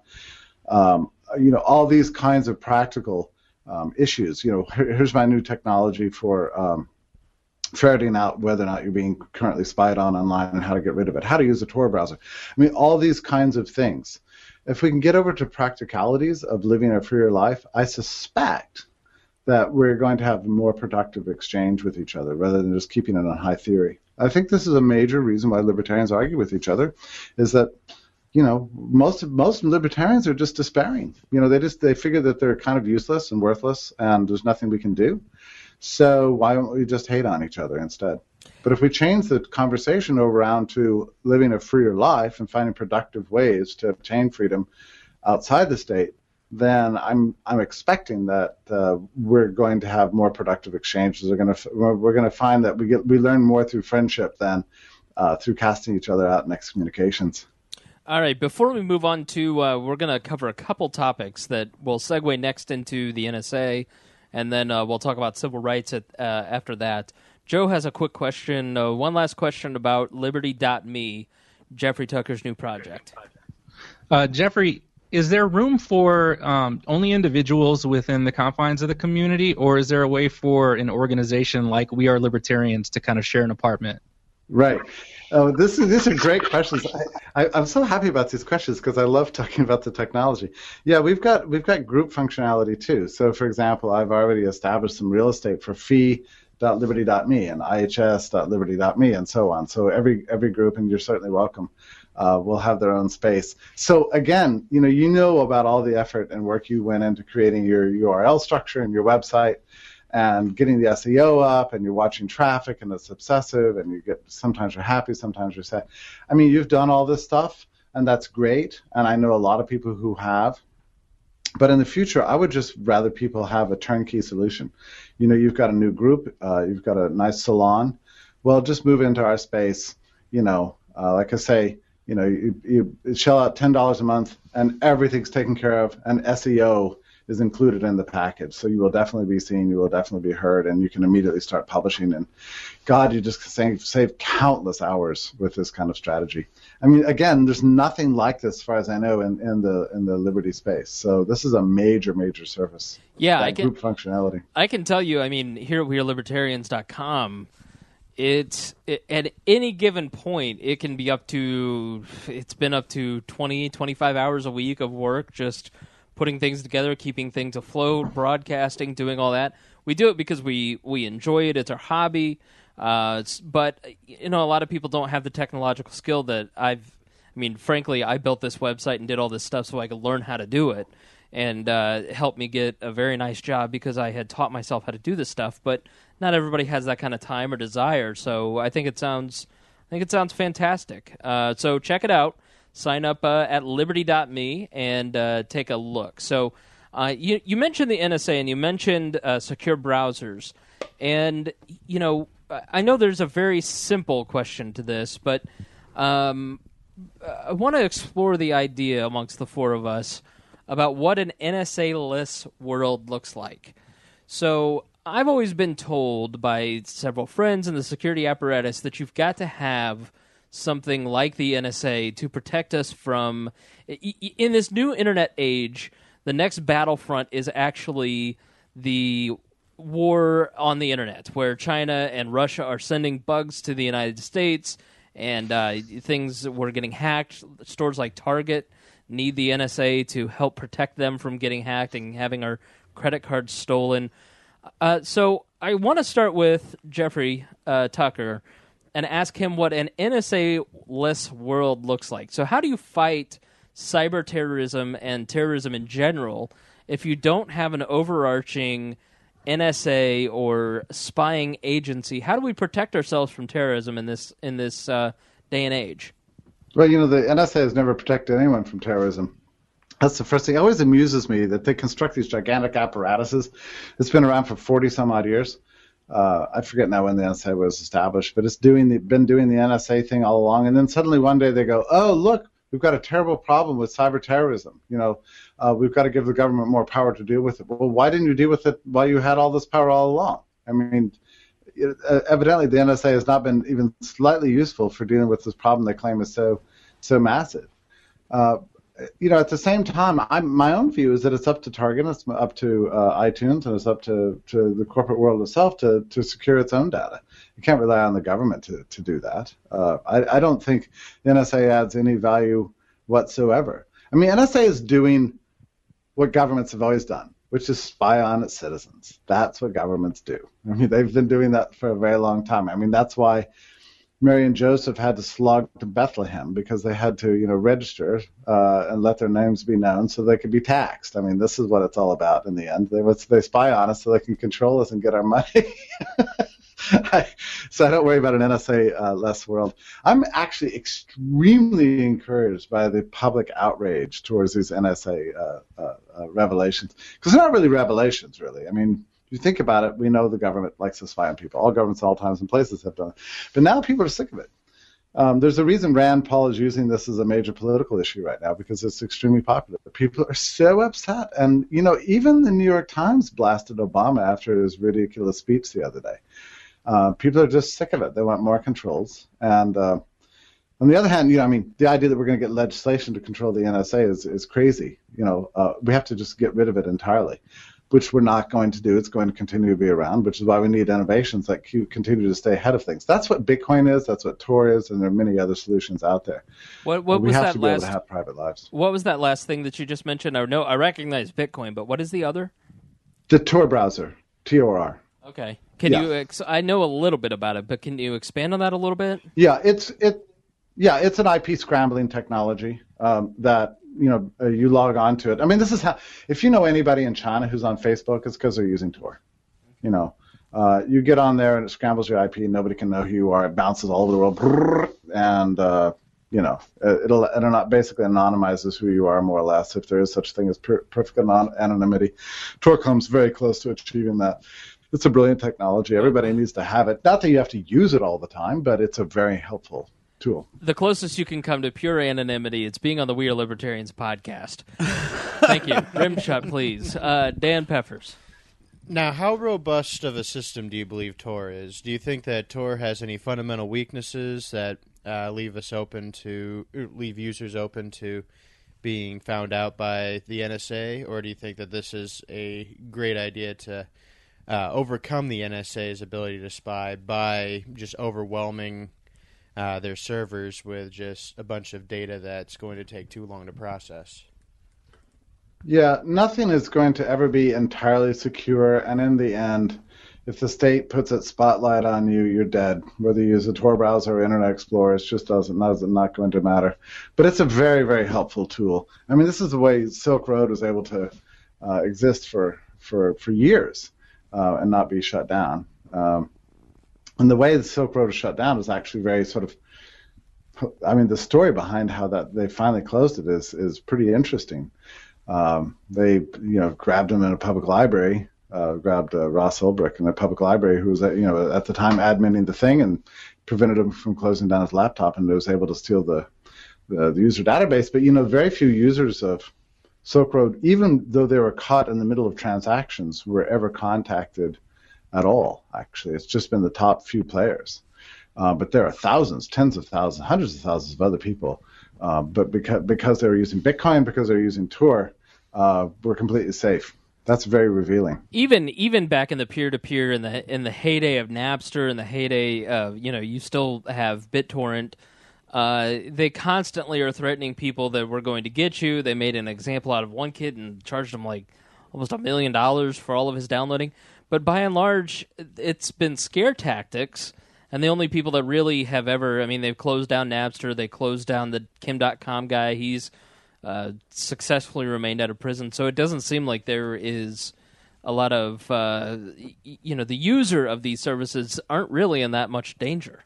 Speaker 5: All these kinds of practical issues. Here's my new technology for ferreting out whether or not you're being currently spied on online and how to get rid of it, how to use a Tor browser. I mean, all these kinds of things. If we can get over to practicalities of living a freer life, I suspect that we're going to have a more productive exchange with each other rather than just keeping it on high theory. I think this is a major reason why libertarians argue with each other, is that most libertarians are just despairing. They figure that they're kind of useless and worthless and there's nothing we can do. So why don't we just hate on each other instead? But if we change the conversation around to living a freer life and finding productive ways to obtain freedom outside the state, then I'm expecting that we're going to have more productive exchanges. We're going to find that we learn more through friendship than through casting each other out in excommunications.
Speaker 1: All right, before we move on to, we're going to cover a couple topics that will segue next into the NSA, and then we'll talk about civil rights after that. Joe has a quick question, one last question about Liberty.me, Jeffrey Tucker's new project.
Speaker 4: Jeffrey, is there room for only individuals within the confines of the community, or is there a way for an organization like We Are Libertarians to kind of share an apartment?
Speaker 5: Right. Oh, these are great questions. I'm so happy about these questions because I love talking about the technology. Yeah, we've got group functionality too. So, for example, I've already established some real estate for fee.liberty.me and ihs.liberty.me and so on. So every group, and you're certainly welcome, will have their own space. So again, you know about all the effort and work you went into creating your URL structure and your website, and getting the SEO up, and you're watching traffic, and it's obsessive, and sometimes you're happy, sometimes you're sad. I mean, you've done all this stuff, and that's great, and I know a lot of people who have. But in the future, I would just rather people have a turnkey solution. You've got a new group, you've got a nice salon. Well, just move into our space. Like I say, you shell out $10 a month, and everything's taken care of, and SEO is included in the package. So you will definitely be seen, you will definitely be heard, and you can immediately start publishing. And God, you just save countless hours with this kind of strategy. I mean, again, there's nothing like this, as far as I know, in the Liberty space. So this is a major, major service.
Speaker 1: Yeah,
Speaker 5: group functionality.
Speaker 1: I can tell you, I mean, here at WeAreLibertarians.com, at any given point, it's been up to 20, 25 hours a week of work, just putting things together, keeping things afloat, broadcasting, doing all that. We do it because we enjoy it. It's our hobby. But a lot of people don't have the technological skill that frankly, I built this website and did all this stuff so I could learn how to do it, and helped me get a very nice job because I had taught myself how to do this stuff. But not everybody has that kind of time or desire, so I think it sounds fantastic. So check it out. Sign up at liberty.me and take a look. So you mentioned the NSA and you mentioned secure browsers, and I know there's a very simple question to this, but I want to explore the idea amongst the four of us about what an NSA-less world looks like. So I've always been told by several friends in the security apparatus that you've got to have something like the NSA to protect us from... In this new internet age, the next battlefront is actually the war on the internet, where China and Russia are sending bugs to the United States, and things were getting hacked. Stores like Target need the NSA to help protect them from getting hacked and having our credit cards stolen. So I want to start with Jeffrey Tucker and ask him what an NSA-less world looks like. So how do you fight cyber terrorism and terrorism in general if you don't have an overarching NSA or spying agency? How do we protect ourselves from terrorism in this day and age?
Speaker 5: Well, the NSA has never protected anyone from terrorism. That's the first thing. It always amuses me that they construct these gigantic apparatuses. It's been around for 40-some-odd years. I forget now when the NSA was established, but it's been doing the NSA thing all along. And then suddenly one day they go, oh, look, we've got a terrible problem with cyber terrorism. We've got to give the government more power to deal with it. Well, why didn't you deal with it while you had all this power all along? I mean, evidently the NSA has not been even slightly useful for dealing with this problem they claim is so massive. At the same time, my own view is that it's up to Target, it's up to iTunes, and it's up to the corporate world itself to secure its own data. You can't rely on the government to do that. I don't think the NSA adds any value whatsoever. I mean, NSA is doing what governments have always done, which is spy on its citizens. That's what governments do. I mean, they've been doing that for a very long time. I mean, that's why Mary and Joseph had to slog to Bethlehem, because they had to, register and let their names be known so they could be taxed. I mean, this is what it's all about in the end. They spy on us so they can control us and get our money. So I don't worry about an NSA-less world. I'm actually extremely encouraged by the public outrage towards these NSA revelations, because they're not really revelations, really. I mean, if you think about it, we know the government likes to spy on people. All governments, all times and places have done it. But now people are sick of it. There's a reason Rand Paul is using this as a major political issue right now, because it's extremely popular. People are so upset. And, even the New York Times blasted Obama after his ridiculous speech the other day. People are just sick of it. They want more controls. And on the other hand, the idea that we're going to get legislation to control the NSA is crazy. We have to just get rid of it entirely, which we're not going to do. It's going to continue to be around, which is why we need innovations that continue to stay ahead of things. That's what Bitcoin is. That's what Tor is, and there are many other solutions out there.
Speaker 1: What
Speaker 5: we
Speaker 1: was
Speaker 5: have
Speaker 1: that
Speaker 5: to be
Speaker 1: last?
Speaker 5: able to have private lives.
Speaker 1: What was that last thing that you just mentioned? I recognize Bitcoin, but what is the other?
Speaker 5: The Tor browser, Tor.
Speaker 1: Okay. Can you? I know a little bit about it, but can you expand on that a little bit?
Speaker 5: Yeah, it's an IP scrambling technology that you log on to it. I mean, this is how, if you know anybody in China who's on Facebook, it's because they're using Tor. You get on there and it scrambles your IP, and nobody can know who you are. It bounces all over the world, and it'll not basically anonymizes who you are, more or less, if there is such a thing as perfect anonymity. Tor comes very close to achieving that. It's a brilliant technology. Everybody needs to have it. Not that you have to use it all the time, but it's a very helpful tool.
Speaker 1: The closest you can come to pure anonymity, it's being on the We Are Libertarians podcast. Thank you. Rimshot, please. Dan Peffers.
Speaker 3: Now, how robust of a system do you believe Tor is? Do you think that Tor has any fundamental weaknesses that leave users open to being found out by the NSA, or do you think that this is a great idea to overcome the NSA's ability to spy by just overwhelming their servers with just a bunch of data that's going to take too long to process?
Speaker 5: Yeah, nothing is going to ever be entirely secure, and in the end, if the state puts its spotlight on you, you're dead. Whether you use a Tor browser or Internet Explorer, it just not going to matter. But it's a very, very helpful tool. I mean, this is the way Silk Road was able to exist for years and not be shut down. And the way the Silk Road was shut down was actually very sort of, I mean, the story behind how that they finally closed it is pretty interesting. They grabbed him in a public library, grabbed Ross Ulbricht in a public library, who was at the time adminning the thing, and prevented him from closing down his laptop, and was able to steal the user database. But very few users of Silk Road, even though they were caught in the middle of transactions, were ever contacted at all. Actually, it's just been the top few players. But there are thousands, tens of thousands, hundreds of thousands of other people. But because they were using Bitcoin, because they were using Tor, we're completely safe. That's very revealing.
Speaker 1: Even back in the peer-to-peer, in the heyday of Napster, in the heyday of you still have BitTorrent. They constantly are threatening people that we're going to get you. They made an example out of one kid and charged him like almost $1 million for all of his downloading. But by and large, it's been scare tactics, and the only people that really have ever, they've closed down Napster, they closed down the Kim.com guy, he's successfully remained out of prison, so it doesn't seem like there is a lot of, the user of these services aren't really in that much danger.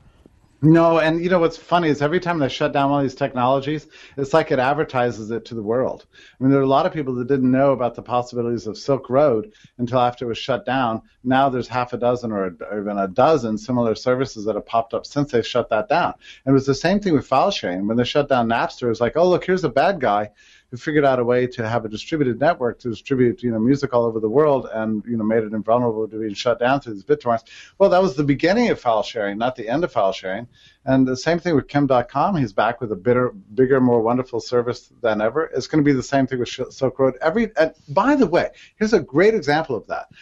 Speaker 5: No, and what's funny is every time they shut down one of these technologies, it's like it advertises it to the world. There are a lot of people that didn't know about the possibilities of Silk Road until after it was shut down. Now there's half a dozen or even a dozen similar services that have popped up since they shut that down. And it was the same thing with file sharing. When they shut down Napster, it was like, oh, look, here's a bad guy who figured out a way to have a distributed network to distribute, music all over the world, and made it invulnerable to being shut down through these BitTorrents. Well, that was the beginning of file sharing, not the end of file sharing. And the same thing with Kim.com. He's back with a bigger, more wonderful service than ever. It's going to be the same thing with Silk Road. And by the way, here's a great example of that.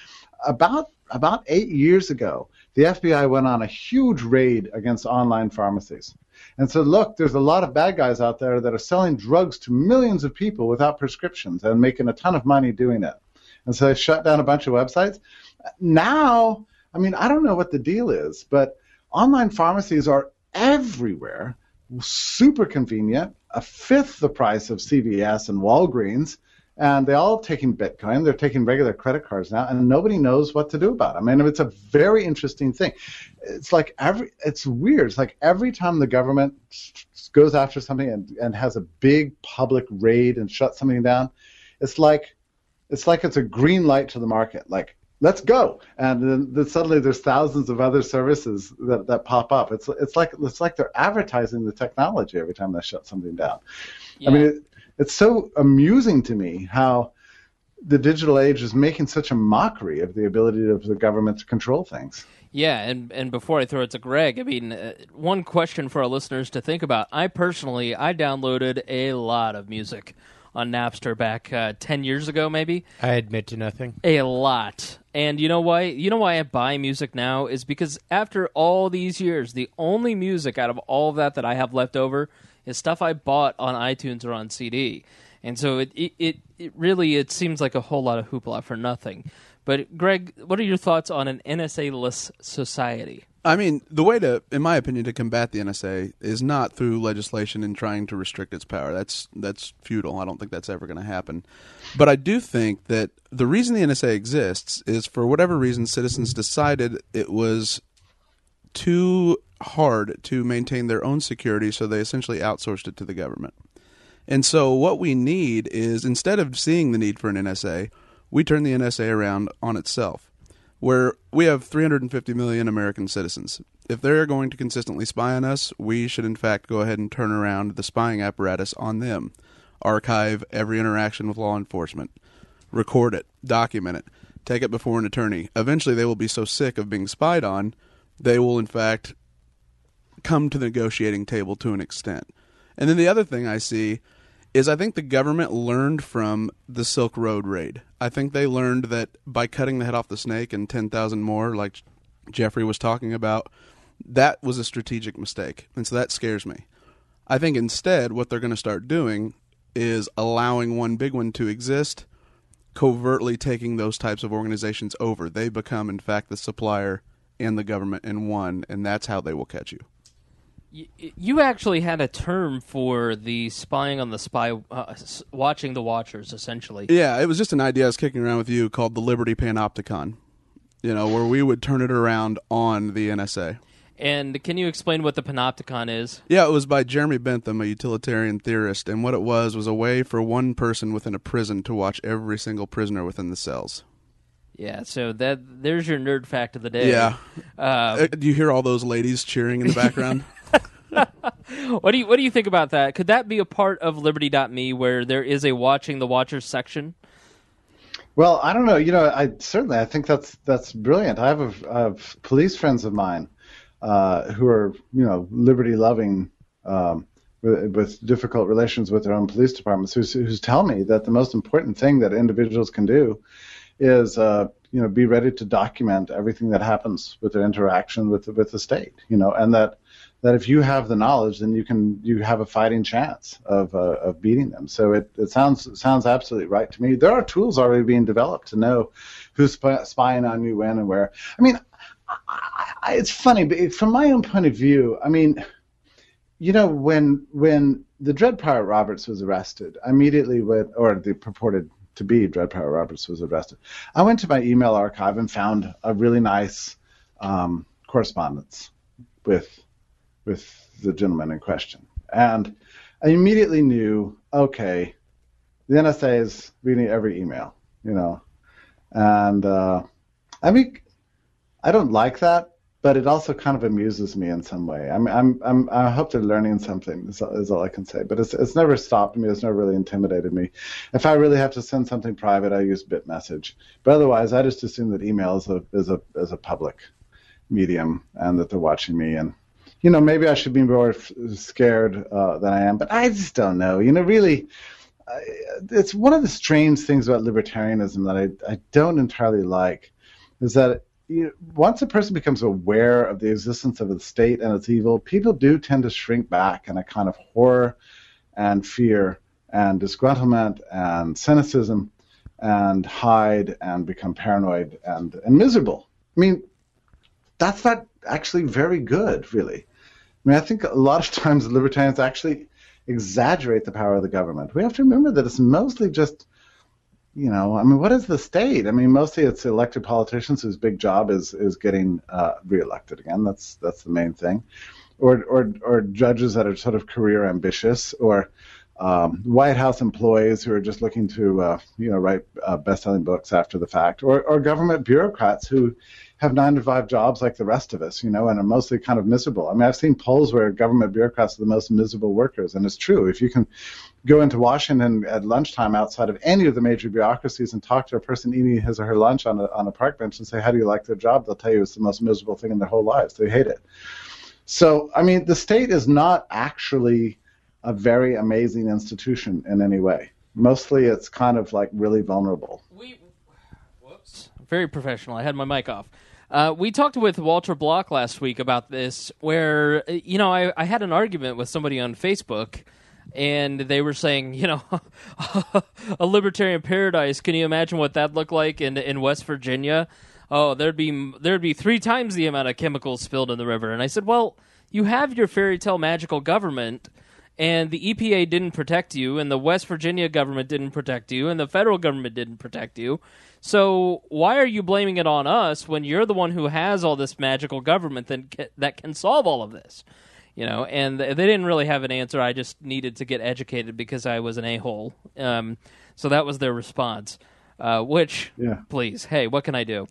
Speaker 5: About 8 years ago, the FBI went on a huge raid against online pharmacies. And said, look, there's a lot of bad guys out there that are selling drugs to millions of people without prescriptions and making a ton of money doing it. And so they shut down a bunch of websites. Now, I don't know what the deal is, but online pharmacies are everywhere, super convenient, a fifth the price of CVS and Walgreens, and they all taking Bitcoin. They're taking regular credit cards now, and nobody knows what to do about it. It's a very interesting thing. It's weird. It's like every time the government goes after something and has a big public raid and shuts something down, it's like it's a green light to the market. Like, let's go. And then suddenly there's thousands of other services that pop up. It's like they're advertising the technology every time they shut something down. Yeah. It's so amusing to me how the digital age is making such a mockery of the ability of the government to control things.
Speaker 1: Yeah, and before I throw it to Greg, one question for our listeners to think about. I downloaded a lot of music on Napster back 10 years ago, maybe.
Speaker 3: I admit to nothing.
Speaker 1: A lot. And you know why? You know why I buy music now is because after all these years, the only music out of all of that I have left over is stuff I bought on iTunes or on CD. And so it really seems like a whole lot of hoopla for nothing. But Greg, what are your thoughts on an NSA-less society?
Speaker 2: The way in my opinion, to combat the NSA is not through legislation and trying to restrict its power. That's futile. I don't think that's ever going to happen. But I do think that the reason the NSA exists is, for whatever reason, citizens decided it was too hard to maintain their own security, so they essentially outsourced it to the government. And so what we need is, instead of seeing the need for an NSA, we turn the NSA around on itself, where we have 350 million American citizens. If they're going to consistently spy on us, we should in fact go ahead and turn around the spying apparatus on them. Archive every interaction with law enforcement. Record it. Document it. Take it before an attorney. Eventually they will be so sick of being spied on, they will in fact come to the negotiating table to an extent. And then the other thing I see is I think the government learned from the Silk Road raid. I think they learned that by cutting the head off the snake and 10,000 more, like Jeffrey was talking about, that was a strategic mistake. And so that scares me. I think instead what they're going to start doing is allowing one big one to exist covertly taking those types of organizations over. They become, in fact, the supplier and the government in one, and that's how they will catch you.
Speaker 1: You actually had a term for the spying on the spy, watching the watchers, essentially.
Speaker 2: Yeah, it was just an idea I was kicking around with you called the Liberty Panopticon, where we would turn it around on the NSA.
Speaker 1: And can you explain what the Panopticon is?
Speaker 2: Yeah, it was by Jeremy Bentham, a utilitarian theorist, and what it was a way for one person within a prison to watch every single prisoner within the cells.
Speaker 1: Yeah, so there's your nerd fact of the day.
Speaker 2: Yeah. Do you hear all those ladies cheering in the background?
Speaker 1: What do you think about that? Could that be a part of Liberty.me where there is a watching the watchers section?
Speaker 5: Well, I don't know. I think that's brilliant. I have police friends of mine who are liberty loving with difficult relations with their own police departments who's tell me that the most important thing that individuals can do is be ready to document everything that happens with their interaction with the state, and that if you have the knowledge, then you have a fighting chance of beating them. So it sounds absolutely right to me. There are tools already being developed to know who's spying on you, when, and where. I mean, it's funny, but from my own point of view, I mean, when the Dread Pirate Roberts was arrested, immediately or the purported to be Dread Pirate Roberts was arrested, I went to my email archive and found a really nice correspondence with the gentleman in question. And I immediately knew, okay, the NSA is reading every email, And I mean, I don't like that, but it also kind of amuses me in some way. I hope they're learning something, is all I can say. But it's never stopped me. It's never really intimidated me. If I really have to send something private, I use BitMessage. But otherwise, I just assume that email is a public medium and that they're watching me. And maybe I should be more scared than I am, but I just don't know. Really, it's one of the strange things about libertarianism that I don't entirely like, is that once a person becomes aware of the existence of the state and its evil, people do tend to shrink back in a kind of horror and fear and disgruntlement and cynicism and hide and become paranoid and miserable. I mean, that's not actually very good, really. I mean, I think a lot of times libertarians actually exaggerate the power of the government. We have to remember that it's mostly just, what is the state? I mean, mostly it's elected politicians whose big job is getting reelected again. That's the main thing. Or judges that are sort of career ambitious, or White House employees who are just looking to, write best-selling books after the fact, or government bureaucrats who have 9-to-5 jobs like the rest of us, and are mostly kind of miserable. I mean, I've seen polls where government bureaucrats are the most miserable workers, and it's true. If you can go into Washington at lunchtime outside of any of the major bureaucracies and talk to a person eating his or her lunch on a park bench and say, how do you like their job? They'll tell you it's the most miserable thing in their whole lives. They hate it. So, I mean, the state is not actually a very amazing institution in any way. Mostly it's kind of like really vulnerable.
Speaker 1: Whoops. Very professional. I had my mic off. We talked with Walter Block last week about this, where, I had an argument with somebody on Facebook, and they were saying, a libertarian paradise, can you imagine what that'd look like in West Virginia? Oh, there'd be 3 times the amount of chemicals spilled in the river. And I said, well, you have your fairy tale magical government, and the EPA didn't protect you, and the West Virginia government didn't protect you, and the federal government didn't protect you. So why are you blaming it on us when you're the one who has all this magical government that can solve all of this? And they didn't really have an answer. I just needed to get educated because I was an a-hole. So that was their response, please, hey, what can I do?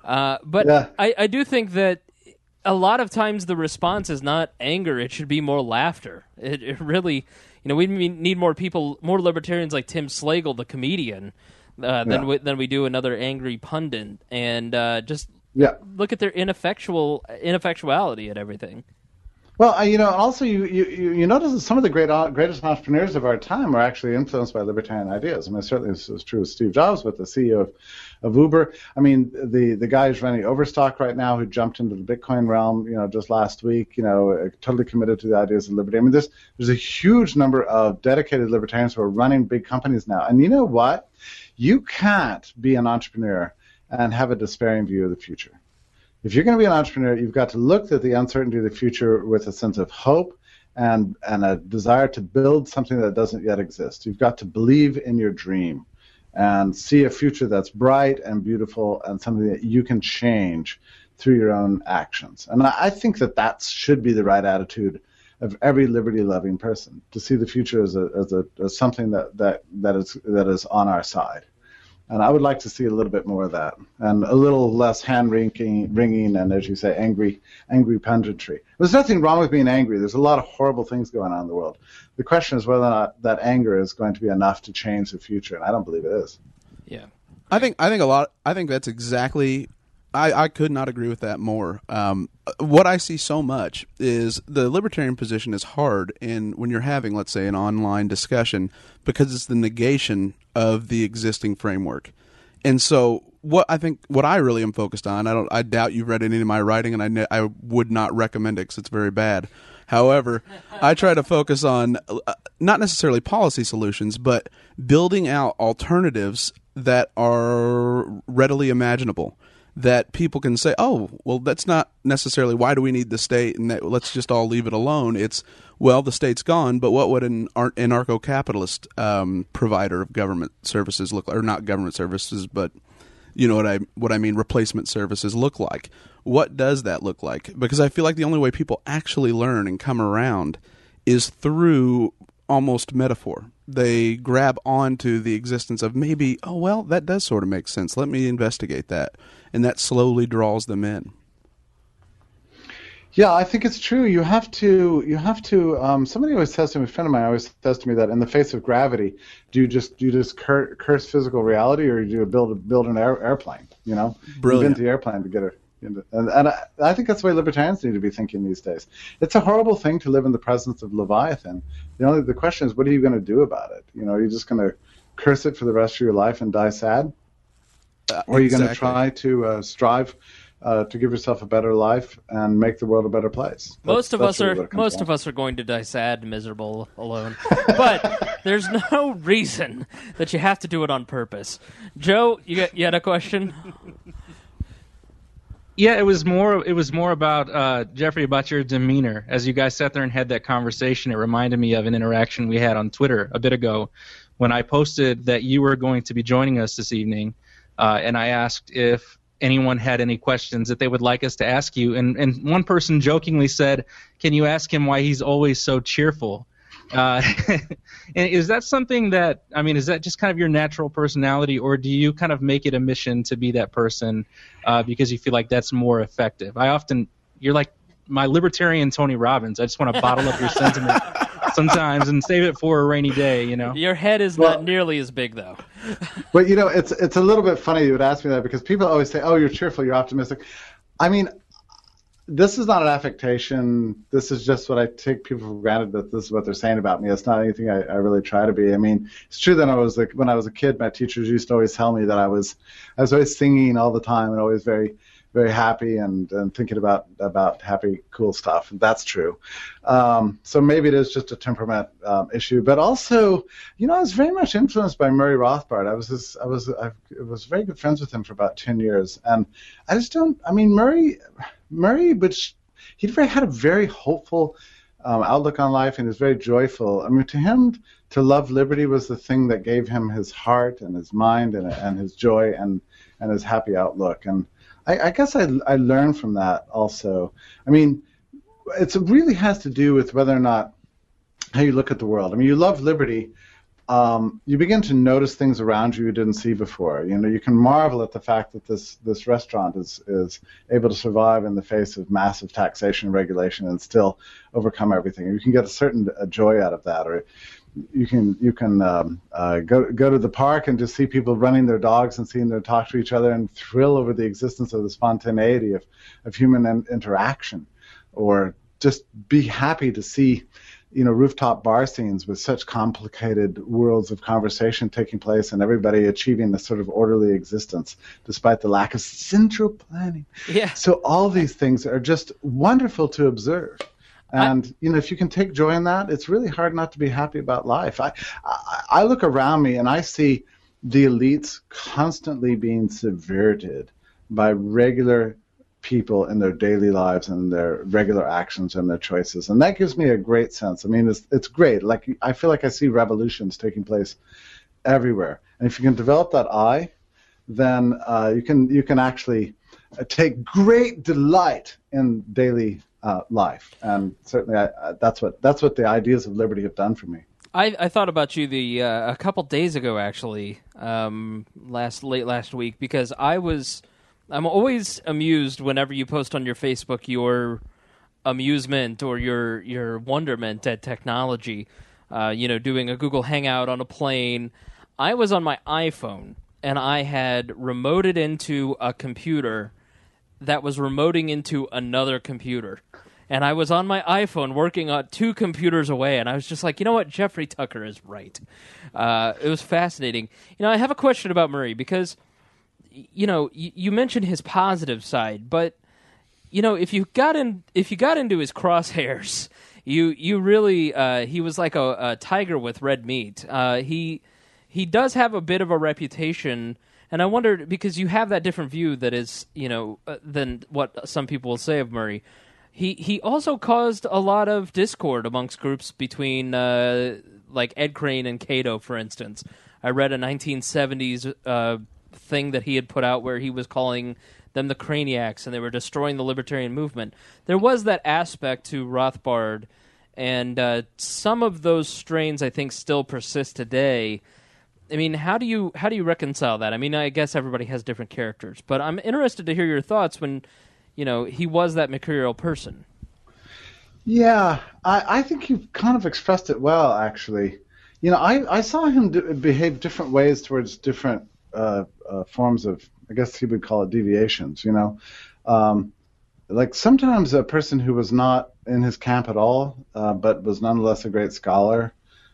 Speaker 1: I do think that a lot of times the response is not anger. It should be more laughter. It really, we need more people, more libertarians like Tim Slagle, the comedian, than we do another angry pundit, and just look at their ineffectuality at everything.
Speaker 5: Well, also you notice that some of the greatest entrepreneurs of our time are actually influenced by libertarian ideas. I mean, certainly this is true of Steve Jobs, but the CEO of Uber. I mean, the guy who's running Overstock right now, who jumped into the Bitcoin realm, just last week, totally committed to the ideas of liberty. I mean, there's a huge number of dedicated libertarians who are running big companies now. And you know what? You can't be an entrepreneur and have a despairing view of the future. If you're going to be an entrepreneur, you've got to look at the uncertainty of the future with a sense of hope and a desire to build something that doesn't yet exist. You've got to believe in your dream and see a future that's bright and beautiful and something that you can change through your own actions. And I think that should be the right attitude of every liberty-loving person, to see the future as something that is on our side. And I would like to see a little bit more of that, and a little less hand-wringing and, as you say, angry punditry. There's nothing wrong with being angry. There's a lot of horrible things going on in the world. The question is whether or not that anger is going to be enough to change the future, and I don't believe it is.
Speaker 1: Yeah.
Speaker 2: I think that's exactly. I could not agree with that more. What I see so much is the libertarian position is hard when you're having, let's say, an online discussion, because it's the negation of the existing framework. And so what I really am focused on, I doubt you've read any of my writing, and I would not recommend it because it's very bad. However, I try to focus on not necessarily policy solutions, but building out alternatives that are readily imaginable, that people can say, oh, well, that's not necessarily, why do we need the state, and let's just all leave it alone. It's, well, the state's gone, but what would an anarcho-capitalist provider of government services look like? Or not government services, but you know what I mean, replacement services look like. What does that look like? Because I feel like the only way people actually learn and come around is through almost metaphor. They grab onto the existence of maybe, oh, well, that does sort of make sense. Let me investigate that. And that slowly draws them in.
Speaker 5: Yeah, I think it's true. You have to. Somebody always says to me, a friend of mine always says to me that in the face of gravity, do you just curse physical reality, or do you build an airplane?
Speaker 2: Brilliant.
Speaker 5: Invent the airplane to get her. And I think that's the way libertarians need to be thinking these days. It's a horrible thing to live in the presence of Leviathan. The question is, what are you going to do about it? Are you just going to curse it for the rest of your life and die sad? Or are you going to try to strive to give yourself a better life and make the world a better place?
Speaker 1: Most of us are going to die sad, miserable, alone. But there's no reason that you have to do it on purpose. Joe, you had a question?
Speaker 4: Yeah, it was more about Jeffrey, about your demeanor as you guys sat there and had that conversation. It reminded me of an interaction we had on Twitter a bit ago when I posted that you were going to be joining us this evening, and I asked if anyone had any questions that they would like us to ask you, and one person jokingly said, "Can you ask him why he's always so cheerful?" And is that something that, is that just kind of your natural personality, or do you kind of make it a mission to be that person because you feel like that's more effective? You're like my libertarian Tony Robbins. I just want to bottle up your sentiment sometimes and save it for a rainy day,
Speaker 1: Your head is not nearly as big, though.
Speaker 5: But, it's a little bit funny you would ask me that, because people always say, oh, you're cheerful, you're optimistic. This is not an affectation. This is just what I take people for granted, that this is what they're saying about me. It's not anything I really try to be. It's true that when I was a kid, my teachers used to always tell me that I was always singing all the time and always very, very happy and thinking about happy, cool stuff. And that's true. So maybe it is just a temperament issue. But also, I was very much influenced by Murray Rothbard. I was very good friends with him for about 10 years. And I just don't, Murray, but he had a very hopeful outlook on life, and he was very joyful. To him, to love liberty was the thing that gave him his heart and his mind and his joy and his happy outlook. And I guess I learned from that also. It really has to do with whether or not how you look at the world. You love liberty. You begin to notice things around you didn't see before. You can marvel at the fact that this restaurant is able to survive in the face of massive taxation and regulation and still overcome everything. You can get a certain joy out of that, or you can go to the park and just see people running their dogs and seeing them talk to each other and thrill over the existence of the spontaneity of human interaction, or just be happy to see, rooftop bar scenes with such complicated worlds of conversation taking place and everybody achieving a sort of orderly existence despite the lack of central planning.
Speaker 1: Yeah.
Speaker 5: So all these things are just wonderful to observe. And, if you can take joy in that, it's really hard not to be happy about life. I look around me and I see the elites constantly being subverted by regular people in their daily lives and their regular actions and their choices. And that gives me a great sense. I mean, it's great. Like, I feel like I see revolutions taking place everywhere. And if you can develop that eye, then you can actually take great delight in daily life. And certainly that's what the ideas of liberty have done for me.
Speaker 1: I thought about you a couple days ago, actually, late last week, because I'm always amused whenever you post on your Facebook your amusement or your wonderment at technology. Doing a Google Hangout on a plane. I was on my iPhone and I had remoted into a computer that was remoting into another computer. And I was on my iPhone working on 2 computers away, and I was just like, you know what, Jeffrey Tucker is right. It was fascinating. I have a question about Murray, because, you mentioned his positive side, but, if you got into his crosshairs, you really, he was like a tiger with red meat. He does have a bit of a reputation. And I wondered, because you have that different view that is, than what some people will say of Murray. He also caused a lot of discord amongst groups between, like Ed Crane and Cato, for instance. I read a 1970s thing that he had put out where he was calling them the Craniacs, and they were destroying the libertarian movement. There was that aspect to Rothbard, and some of those strains, I think, still persist today. I mean, how do you reconcile that? I mean, I guess everybody has different characters, but I'm interested to hear your thoughts when, he was that mercurial person.
Speaker 5: Yeah, I think you've kind of expressed it well, actually. I saw him behave different ways towards different forms of, I guess he would call it deviations, like sometimes a person who was not in his camp at all, but was nonetheless a great scholar,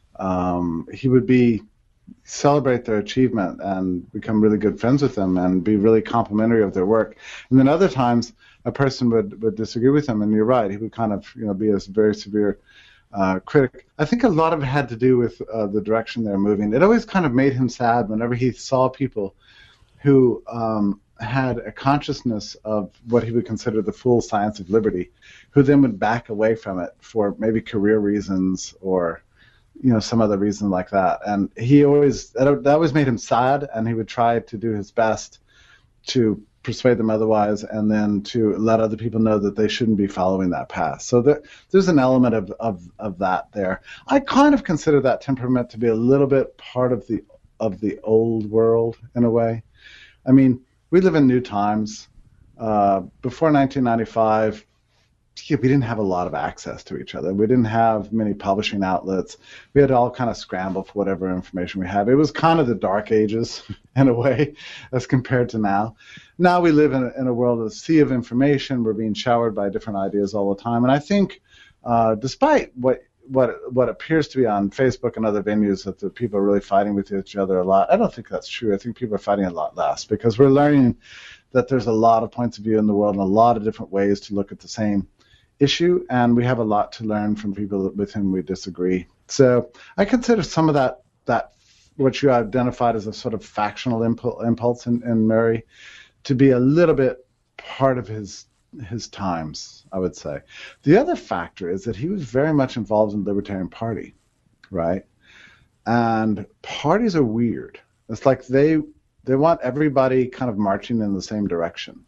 Speaker 5: he would celebrate their achievement and become really good friends with them and be really complimentary of their work. And then other times a person would disagree with him, and you're right, he would kind of be a very severe critic. I think a lot of it had to do with the direction they're moving. It always kind of made him sad whenever he saw people who had a consciousness of what he would consider the full science of liberty, who then would back away from it for maybe career reasons or some other reason like that. And that always made him sad, and he would try to do his best to persuade them otherwise, and then to let other people know that they shouldn't be following that path. So there's an element of that there. I kind of consider that temperament to be a little bit part of the old world in a way. I mean, we live in new times. Before 1995, we didn't have a lot of access to each other. We didn't have many publishing outlets. We had to all kind of scramble for whatever information we had. It was kind of the dark ages in a way as compared to now. Now we live in a world of sea of information. We're being showered by different ideas all the time. And I think despite what appears to be on Facebook and other venues that the people are really fighting with each other a lot, I don't think that's true. I think people are fighting a lot less because we're learning that there's a lot of points of view in the world and a lot of different ways to look at the same issue, and we have a lot to learn from people with whom we disagree. So I consider some of that what you identified as a sort of factional impulse in Murray to be a little bit part of his times, I would say. The other factor is that he was very much involved in the Libertarian Party, right? And parties are weird. It's like they want everybody kind of marching in the same direction.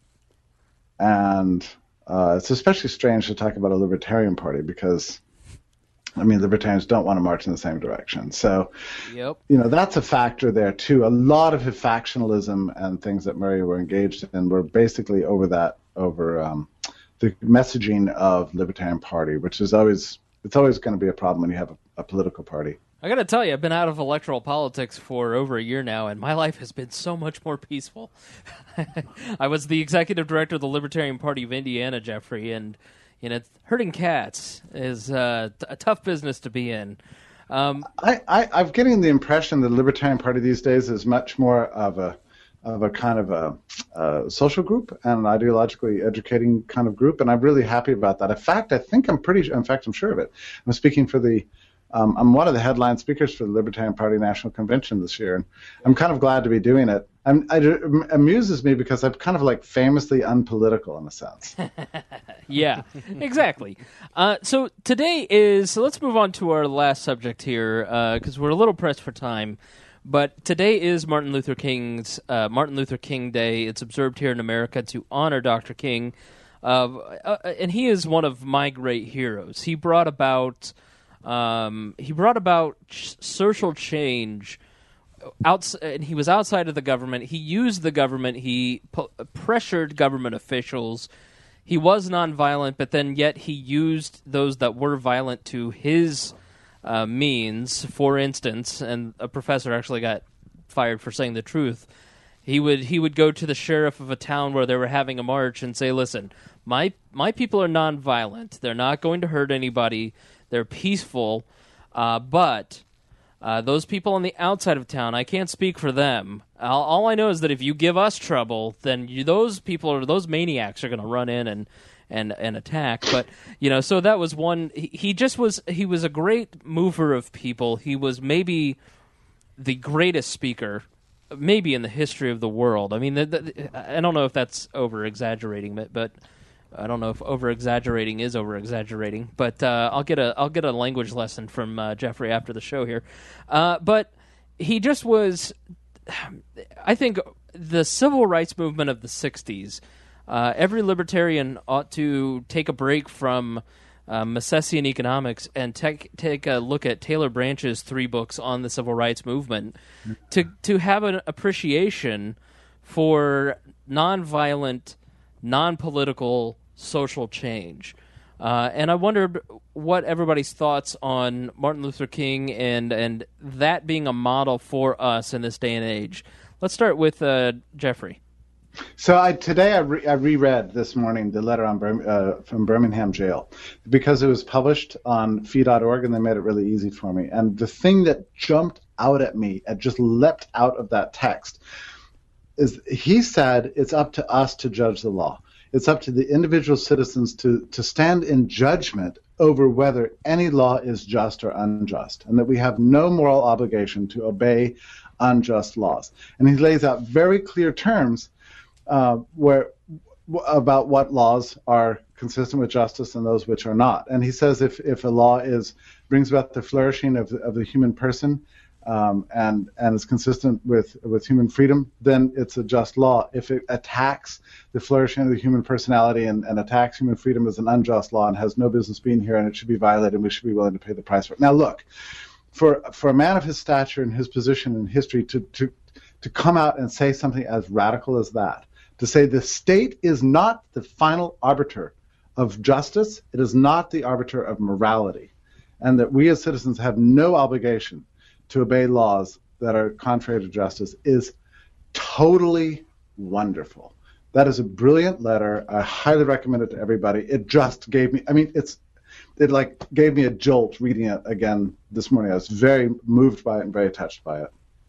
Speaker 5: And it's especially strange to talk about a Libertarian Party because, I mean, Libertarians don't want to march in the same direction. So,
Speaker 1: yep.
Speaker 5: That's a factor there, too. A lot of his factionalism and things that Murray were engaged in were basically over the messaging of Libertarian Party, which is always going to be a problem when you have a political party.
Speaker 1: I got to tell you, I've been out of electoral politics for over a year now, and my life has been so much more peaceful. I was the executive director of the Libertarian Party of Indiana, Jeffrey, and herding cats is a tough business to be in.
Speaker 5: I'm getting the impression the Libertarian Party these days is much more of a kind of a social group and an ideologically educating kind of group, and I'm really happy about that. In fact, I'm sure of it. I'm speaking for I'm one of the headline speakers for the Libertarian Party National Convention this year, and I'm kind of glad to be doing it. It amuses me because I'm kind of like famously unpolitical in a sense.
Speaker 1: Yeah, exactly. So let's move on to our last subject here because we're a little pressed for time. But today is Martin Luther King Day. It's observed here in America to honor Dr. King, and he is one of my great heroes. He brought about social change. And he was outside of the government. He used the government. He pressured government officials. He was nonviolent, but then yet he used those that were violent to his means. For instance, and a professor actually got fired for saying the truth. He would go to the sheriff of a town where they were having a march and say, "Listen, my people are nonviolent. They're not going to hurt anybody. They're peaceful, but." Those people on the outside of town, I can't speak for them. All I know is that if you give us trouble, then those people or those maniacs are going to run in and attack. But so that was one. He was a great mover of people. He was maybe the greatest speaker, maybe in the history of the world. I mean, I don't know if that's over exaggerating, but. I don't know if over-exaggerating is over-exaggerating, but I'll get a language lesson from Jeffrey after the show here. But he just was, I think, the civil rights movement of the 60s. Every libertarian ought to take a break from Misesian economics and take a look at Taylor Branch's 3 books on the civil rights movement to have an appreciation for nonviolent, non-political social change. And I wondered what everybody's thoughts on Martin Luther King and that being a model for us in this day and age. Let's start with Jeffrey.
Speaker 5: So today I reread this morning the letter from Birmingham jail because it was published on fee.org and they made it really easy for me. And the thing that jumped out at me and just leapt out of that text is he said it's up to us to judge the law. It's up to the individual citizens to stand in judgment over whether any law is just or unjust, and that we have no moral obligation to obey unjust laws. And he lays out very clear terms about what laws are consistent with justice and those which are not. And he says if a law brings about the flourishing of the human person, and is consistent with human freedom, then it's a just law. If it attacks the flourishing of the human personality and attacks human freedom as an unjust law and has no business being here and it should be violated and we should be willing to pay the price for it. Now look, for a man of his stature and his position in history to come out and say something as radical as that, to say the state is not the final arbiter of justice, it is not the arbiter of morality, and that we as citizens have no obligation to obey laws that are contrary to justice is totally wonderful. That is a brilliant letter. I highly recommend it to everybody. It just gave me, it gave me a jolt reading it again this morning. I was very moved by it and very touched by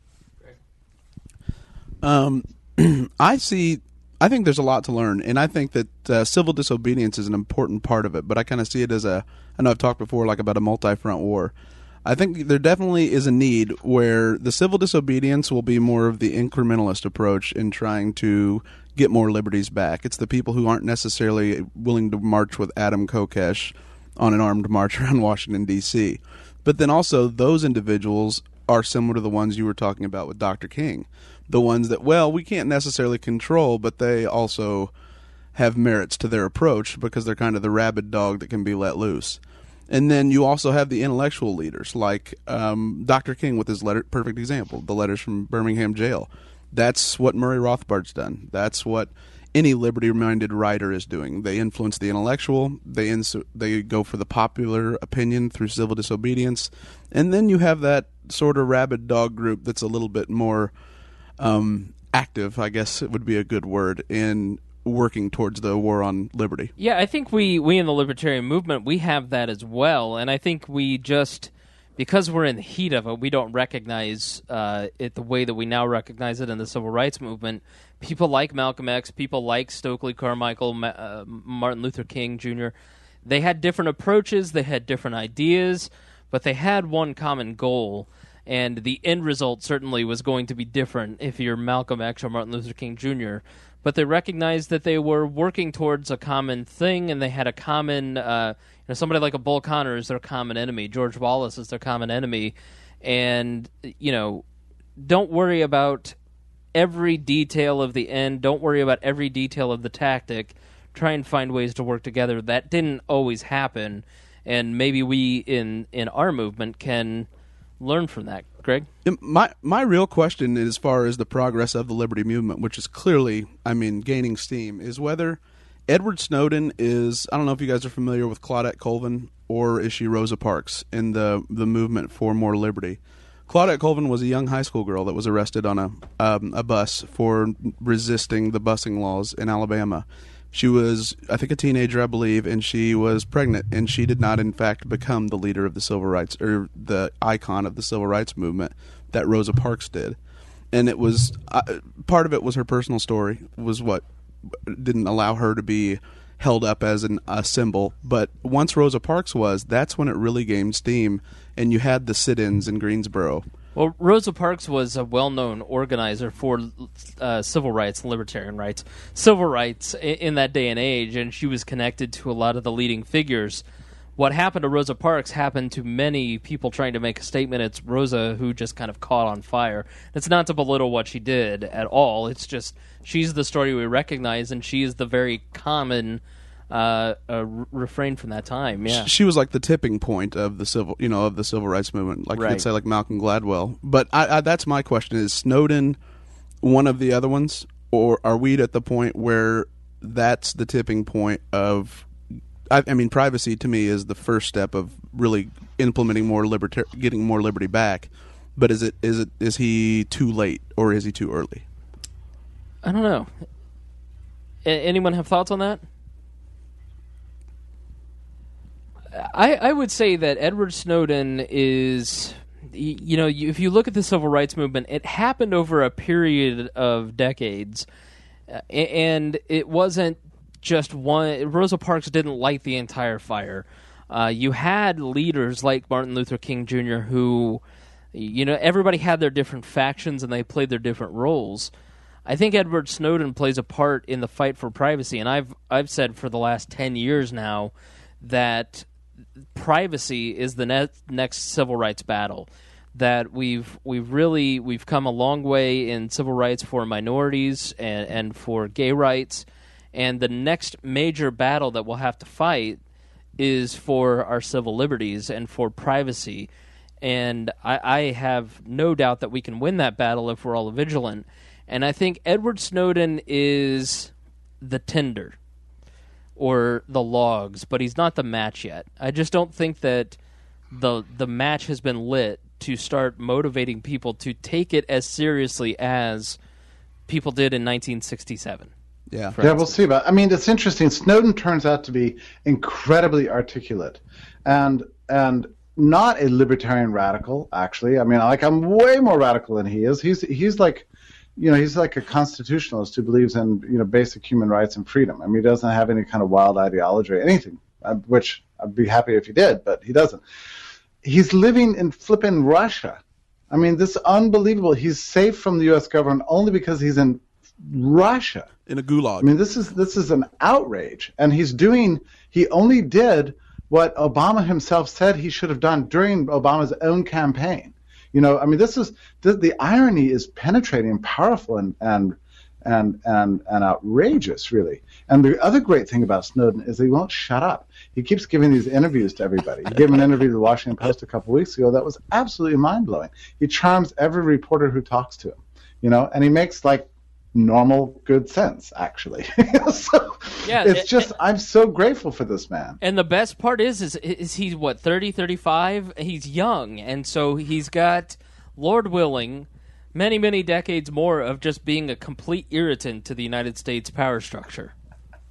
Speaker 5: it.
Speaker 2: I think there's a lot to learn, and I think that civil disobedience is an important part of it, but I kind of see it as I know I've talked before about a multi-front war. I think there definitely is a need where the civil disobedience will be more of the incrementalist approach in trying to get more liberties back. It's the people who aren't necessarily willing to march with Adam Kokesh on an armed march around Washington, D.C. But then also those individuals are similar to the ones you were talking about with Dr. King. The ones that, we can't necessarily control, but they also have merits to their approach because they're kind of the rabid dog that can be let loose. And then you also have the intellectual leaders like Dr. King with his letter, perfect example, the letters from Birmingham jail. That's what Murray Rothbard's done. That's what any liberty-minded writer is doing. They influence the intellectual. They go for the popular opinion through civil disobedience. And then you have that sort of rabid dog group that's a little bit more active, I guess it would be a good word, in working towards the war on liberty.
Speaker 1: Yeah, I think we in the libertarian movement, we have that as well, and I think we just, because we're in the heat of it, we don't recognize it the way that we now recognize it in the civil rights movement. People like Malcolm X, people like Stokely Carmichael, Martin Luther King Jr., they had different approaches, they had different ideas, but they had one common goal, and the end result certainly was going to be different if you're Malcolm X or Martin Luther King Jr., but they recognized that they were working towards a common thing, and they had a common, somebody like a Bull Connor is their common enemy, George Wallace is their common enemy, and, don't worry about every detail of the end, don't worry about every detail of the tactic, try and find ways to work together. That didn't always happen, and maybe we in our movement can learn from that. Greg?
Speaker 2: My real question, as far as the progress of the liberty movement, which is clearly, gaining steam, is whether Edward Snowden is, I don't know if you guys are familiar with Claudette Colvin, or is she Rosa Parks in the movement for more liberty. Claudette Colvin was a young high school girl that was arrested on a bus for resisting the busing laws in Alabama. She was, I think, a teenager, I believe, and she was pregnant, and she did not, in fact, become the leader of the civil rights, or the icon of the civil rights movement that Rosa Parks did. And it was, part of it was her personal story, was what didn't allow her to be held up as a symbol. But once Rosa Parks was, that's when it really gained steam, and you had the sit-ins in Greensboro.
Speaker 1: Well, Rosa Parks was a well-known organizer for civil rights and libertarian rights, civil rights in that day and age, and she was connected to a lot of the leading figures. What happened to Rosa Parks happened to many people trying to make a statement. It's Rosa who just kind of caught on fire. It's not to belittle what she did at all. It's just she's the story we recognize, and she is the very common refrain from that time. Yeah,
Speaker 2: she was like the tipping point of the civil rights movement. Like, right. You could say, like Malcolm Gladwell. But that's my question: is Snowden one of the other ones, or are we at the point where that's the tipping point of? Privacy to me is the first step of really implementing getting more liberty back. But is he too late, or is he too early?
Speaker 1: I don't know. Anyone have thoughts on that? I would say that Edward Snowden is, if you look at the civil rights movement, it happened over a period of decades, and it wasn't just one. Rosa Parks didn't light the entire fire. You had leaders like Martin Luther King Jr. who, everybody had their different factions and they played their different roles. I think Edward Snowden plays a part in the fight for privacy, and I've said for the last 10 years now that privacy is the next civil rights battle. That we've come a long way in civil rights for minorities and for gay rights, and the next major battle that we'll have to fight is for our civil liberties and for privacy. And I have no doubt that we can win that battle if we're all vigilant. And I think Edward Snowden is the tinder or the logs, but he's not the match yet. I just don't think that the match has been lit to start motivating people to take it as seriously as people did in 1967.
Speaker 5: Yeah, we'll see about it. It's interesting. Snowden turns out to be incredibly articulate and not a libertarian radical, actually. I'm way more radical than he is. He's like, he's like a constitutionalist who believes in, basic human rights and freedom. He doesn't have any kind of wild ideology or anything, which I'd be happy if he did, but he doesn't. He's living in flippin' Russia. This is unbelievable. He's safe from the U.S. government only because he's in Russia.
Speaker 2: In a gulag.
Speaker 5: This is an outrage. And he only did what Obama himself said he should have done during Obama's own campaign. The irony is penetrating and powerful and outrageous, really. And the other great thing about Snowden is he won't shut up. He keeps giving these interviews to everybody. He gave an interview to the Washington Post a couple of weeks ago that was absolutely mind-blowing. He charms every reporter who talks to him, and he makes, normal good sense, actually. I'm so grateful for this man.
Speaker 1: And the best part is he's, 30, 35? He's young, and so he's got, Lord willing, many, many decades more of just being a complete irritant to the United States power structure.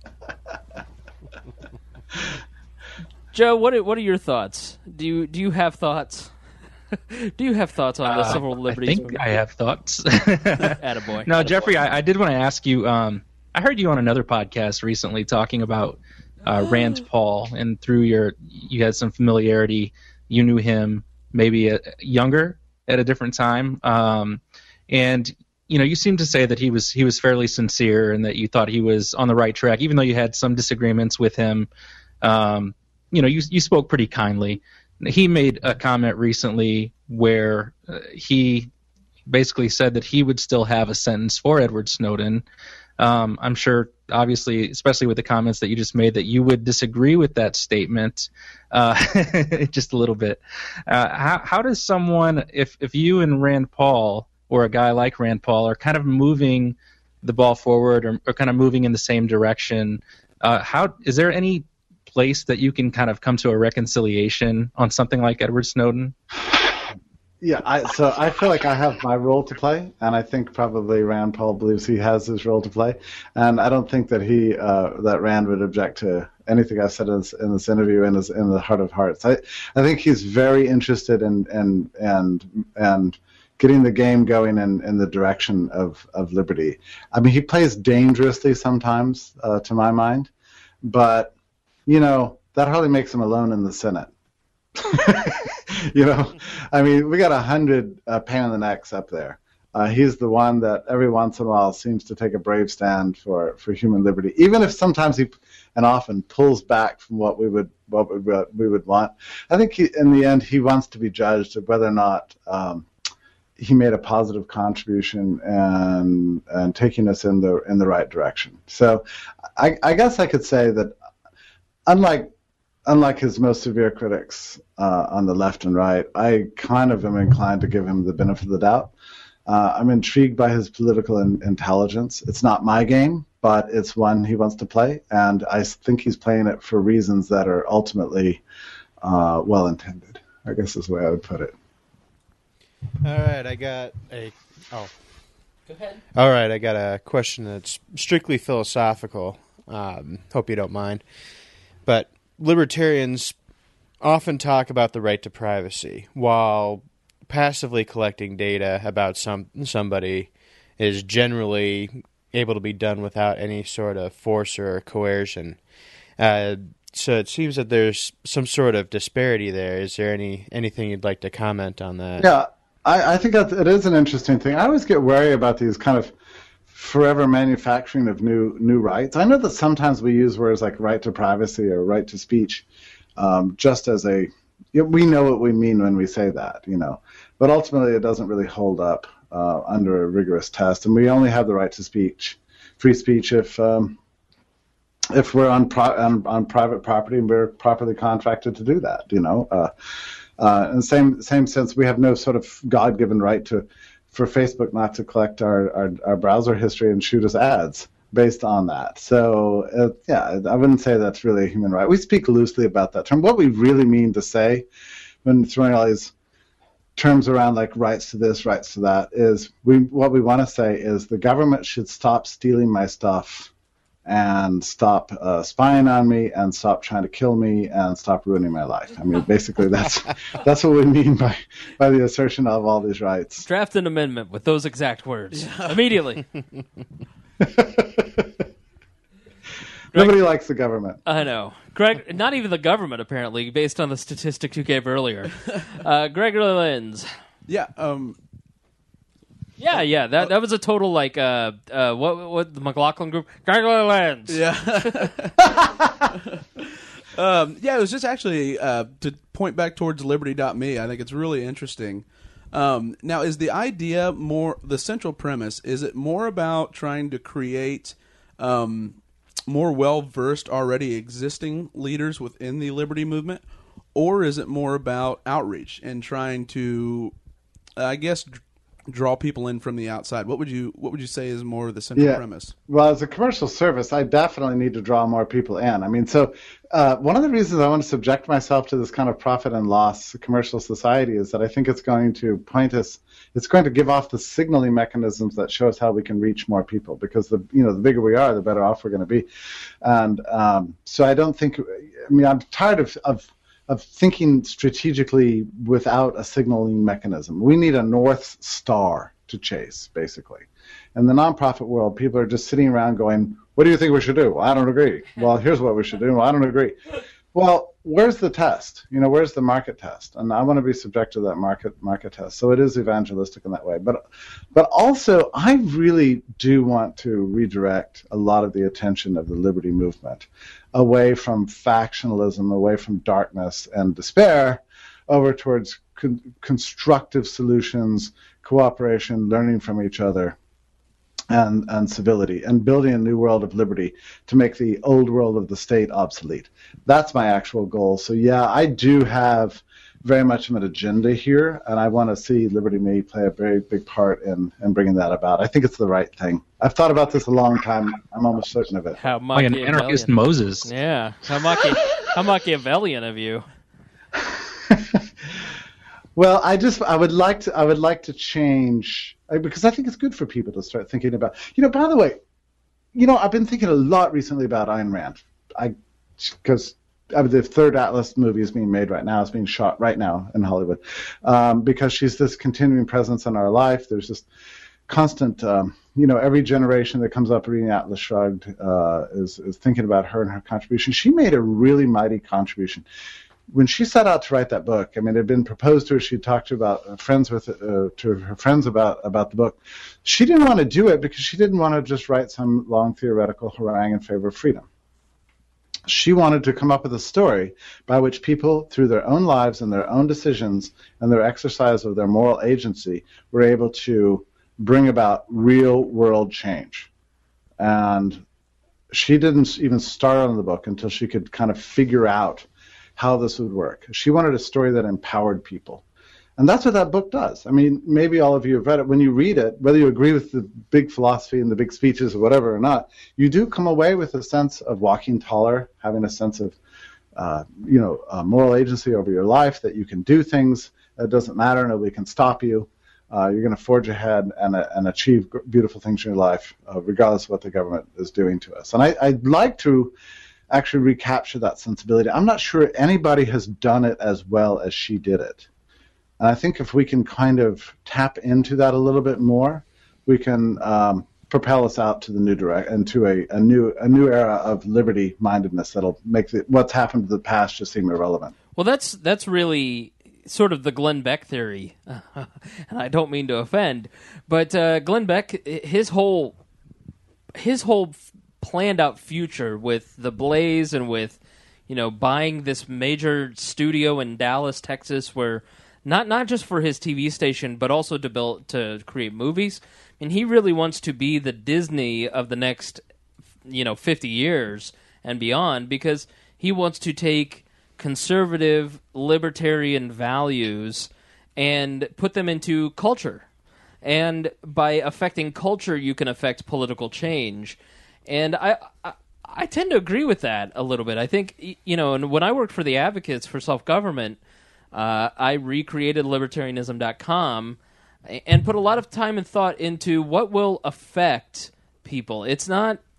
Speaker 1: Joe, what are your thoughts? Do you have thoughts? Do you have thoughts on the civil liberties?
Speaker 4: I think I have thoughts.
Speaker 1: Attaboy.
Speaker 4: No, Jeffrey, I did want to ask you. I heard you on another podcast recently talking about Rand Paul, and through you had some familiarity. You knew him maybe younger at a different time, and you seemed to say that he was fairly sincere and that you thought he was on the right track, even though you had some disagreements with him. You spoke pretty kindly. He made a comment recently where he basically said that he would still have a sentence for Edward Snowden. I'm sure, obviously, especially with the comments that you just made, that you would disagree with that statement just a little bit. How does someone, if you and Rand Paul or a guy like Rand Paul are kind of moving the ball forward or kind of moving in the same direction, is there any place that you can kind of come to a reconciliation on something like Edward Snowden?
Speaker 5: Yeah, so I feel like I have my role to play, and I think probably Rand Paul believes he has his role to play, and I don't think that that Rand would object to anything I said in this interview in the heart of hearts. I think he's very interested in getting the game going in the direction of liberty. I mean, he plays dangerously sometimes, to my mind, but that hardly makes him alone in the Senate. I mean, we got 100 pain in the necks up there. He's the one that every once in a while seems to take a brave stand for human liberty, even if sometimes he and often pulls back from what we would want. I think in the end he wants to be judged of whether or not he made a positive contribution and taking us in the right direction. So I guess I could say that unlike his most severe critics on the left and right, I kind of am inclined to give him the benefit of the doubt. I'm intrigued by his political intelligence. It's not my game, but it's one he wants to play, and I think he's playing it for reasons that are ultimately well-intended, I guess is the way I would put it.
Speaker 3: All right, I got a... Oh.
Speaker 1: Go ahead.
Speaker 3: All right, I got a question that's strictly philosophical. Hope you don't mind. But libertarians often talk about the right to privacy, while passively collecting data about somebody is generally able to be done without any sort of force or coercion. So it seems that there's some sort of disparity there. Is there anything you'd like to comment on that?
Speaker 5: Yeah, I think that it is an interesting thing. I always get wary about these kind of forever manufacturing of new rights. I know that sometimes we use words like right to privacy or right to speech just as we know what we mean when we say that, but ultimately it doesn't really hold up under a rigorous test, and we only have the right to free speech if we're on private property and we're properly contracted to do that. In the same sense, we have no sort of God-given right for Facebook not to collect our browser history and shoot us ads based on that. So, I wouldn't say that's really a human right. We speak loosely about that term. What we really mean to say when throwing all these terms around like rights to this, rights to that, is what we want to say is the government should stop stealing my stuff and stop spying on me and stop trying to kill me and stop ruining my life. I mean, basically, that's what we mean by the assertion of all these rights.
Speaker 1: Draft an amendment with those exact words immediately.
Speaker 5: Nobody likes the government.
Speaker 1: I know. Greg, not even the government, apparently, based on the statistics you gave earlier. Gregory Lenz.
Speaker 2: Yeah,
Speaker 1: Yeah, that was a total what the McLaughlin group? Gregory Lenz.
Speaker 2: Yeah. It was just actually to point back towards liberty.me. I think it's really interesting. Now, is the idea the central premise, is it more about trying to create more well-versed, already existing leaders within the liberty movement, or is it more about outreach and trying to, I guess, draw people in from the outside? What would you say is more of the central premise?
Speaker 5: Well, as a commercial service, I definitely need to draw more people in. I mean, so one of the reasons I want to subject myself to this kind of profit and loss commercial society is that I think it's going to it's going to give off the signaling mechanisms that show us how we can reach more people, because the bigger we are, the better off we're going to be. And so I don't think, I'm tired of thinking strategically without a signaling mechanism. We need a North Star to chase, basically. In the nonprofit world, people are just sitting around going, what do you think we should do? Well, I don't agree. Well, here's what we should do. Well, I don't agree. Well, where's the test? Where's the market test? And I want to be subject to that market test. So it is evangelistic in that way. But also, I really do want to redirect a lot of the attention of the liberty movement away from factionalism, away from darkness and despair, over towards constructive solutions, cooperation, learning from each other, and civility, and building a new world of liberty to make the old world of the state obsolete. That's my actual goal. So yeah, I do have very much of an agenda here, and I want to see Liberty Me play a very big part in bringing that about. I think it's the right thing. I've thought about this a long time. I'm almost certain of it.
Speaker 1: How
Speaker 4: like an anarchist Moses.
Speaker 1: Yeah. How Machiavellian of you.
Speaker 5: Well, I would like to change, because I think it's good for people to start thinking about. By the way, I've been thinking a lot recently about Ayn Rand. Because the third Atlas movie is being made right now. It's being shot right now in Hollywood, because she's this continuing presence in our life. There's this constant, every generation that comes up reading Atlas Shrugged is thinking about her and her contribution. She made a really mighty contribution. When she set out to write that book, it had been proposed to her. She talked to her friends about the book. She didn't want to do it because she didn't want to just write some long theoretical harangue in favor of freedom. She wanted to come up with a story by which people, through their own lives and their own decisions and their exercise of their moral agency, were able to bring about real world change. And she didn't even start on the book until she could kind of figure out how this would work. She wanted a story that empowered people. And that's what that book does. Maybe all of you have read it. When you read it, whether you agree with the big philosophy and the big speeches or whatever or not, you do come away with a sense of walking taller, having a sense of, moral agency over your life, that you can do things. It doesn't matter. Nobody can stop you. You're going to forge ahead and achieve beautiful things in your life, regardless of what the government is doing to us. And I'd like to actually recapture that sensibility. I'm not sure anybody has done it as well as she did it. And I think if we can kind of tap into that a little bit more, we can propel us out to the new into a new era of liberty-mindedness that'll make what's happened to the past just seem irrelevant.
Speaker 1: Well, that's really sort of the Glenn Beck theory, and I don't mean to offend, but Glenn Beck, his whole planned out future with the Blaze and with buying this major studio in Dallas, Texas, where not just for his TV station but also to create movies. He really wants to be the Disney of the next 50 years and beyond, because he wants to take conservative libertarian values and put them into culture. And by affecting culture, you can affect political change. And I tend to agree with that a little bit. I think, and when I worked for the Advocates for Self-Government, I recreated libertarianism.com and put a lot of time and thought into what will affect people. It's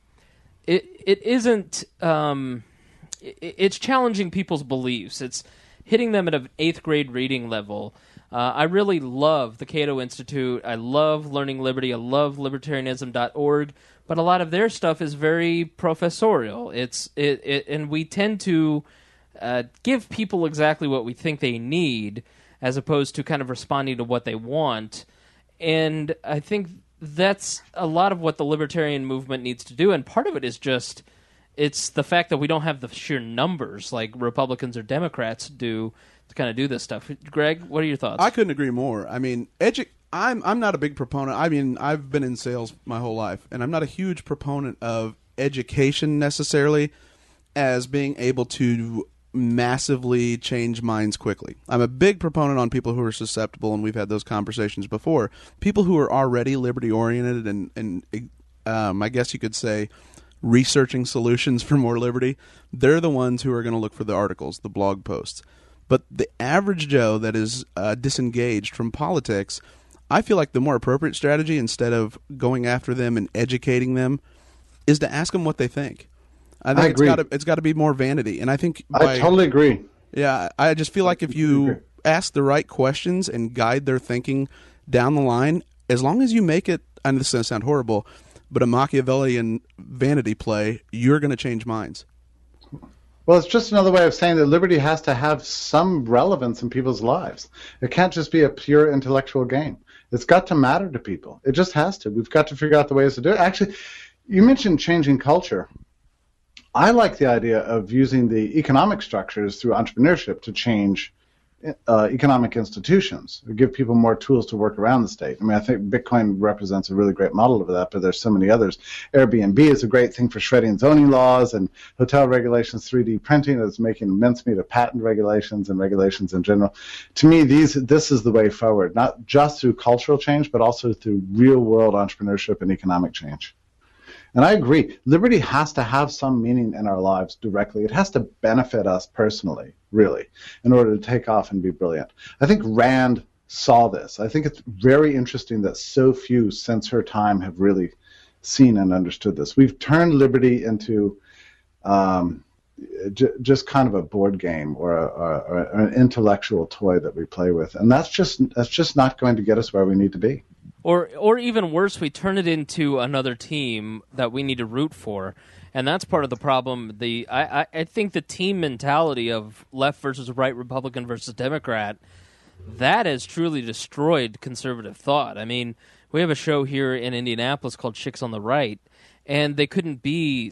Speaker 1: challenging people's beliefs. It's hitting them at an 8th grade reading level. I really love the Cato Institute. I love Learning Liberty. I love libertarianism.org. But a lot of their stuff is very professorial. And we tend to give people exactly what we think they need, as opposed to kind of responding to what they want. And I think that's a lot of what the libertarian movement needs to do. And part of it is just, it's the fact that we don't have the sheer numbers like Republicans or Democrats do to kind of do this stuff. Greg, what are your thoughts?
Speaker 2: I couldn't agree more. I'm not a big proponent. I've been in sales my whole life, and I'm not a huge proponent of education necessarily as being able to massively change minds quickly. I'm a big proponent on people who are susceptible, and we've had those conversations before. People who are already liberty-oriented and I guess you could say researching solutions for more liberty, they're the ones who are going to look for the articles, the blog posts. But the average Joe that is disengaged from politics, I feel like the more appropriate strategy, instead of going after them and educating them, is to ask them what they think. I think it's got to be more vanity, and I think
Speaker 5: I totally agree.
Speaker 2: Yeah, I just feel like if you ask the right questions and guide their thinking down the line, as long as you make it, I know this is going to sound horrible, but a Machiavellian vanity play, you're going to change minds.
Speaker 5: Well, it's just another way of saying that liberty has to have some relevance in people's lives. It can't just be a pure intellectual game. It's got to matter to people. It just has to. We've got to figure out the ways to do it. Actually, you mentioned changing culture. I like the idea of using the economic structures through entrepreneurship to change economic institutions, give people more tools to work around the state. I mean, I think Bitcoin represents a really great model of that, but there's so many others. Airbnb is a great thing for shredding zoning laws, and hotel regulations, 3D printing is making mincemeat of patent regulations and regulations in general. To me, this is the way forward, not just through cultural change, but also through real-world entrepreneurship and economic change. And I agree, liberty has to have some meaning in our lives directly. It has to benefit us personally, really, in order to take off and be brilliant. I think Rand saw this. I think it's very interesting that so few since her time have really seen and understood this. We've turned liberty into just kind of a board game or an intellectual toy that we play with. And that's just not going to get us where we need to be.
Speaker 1: Or even worse, we turn it into another team that we need to root for, and that's part of the problem. I think the team mentality of left versus right, Republican versus Democrat, that has truly destroyed conservative thought. I mean, we have a show here in Indianapolis called Chicks on the Right, and they couldn't be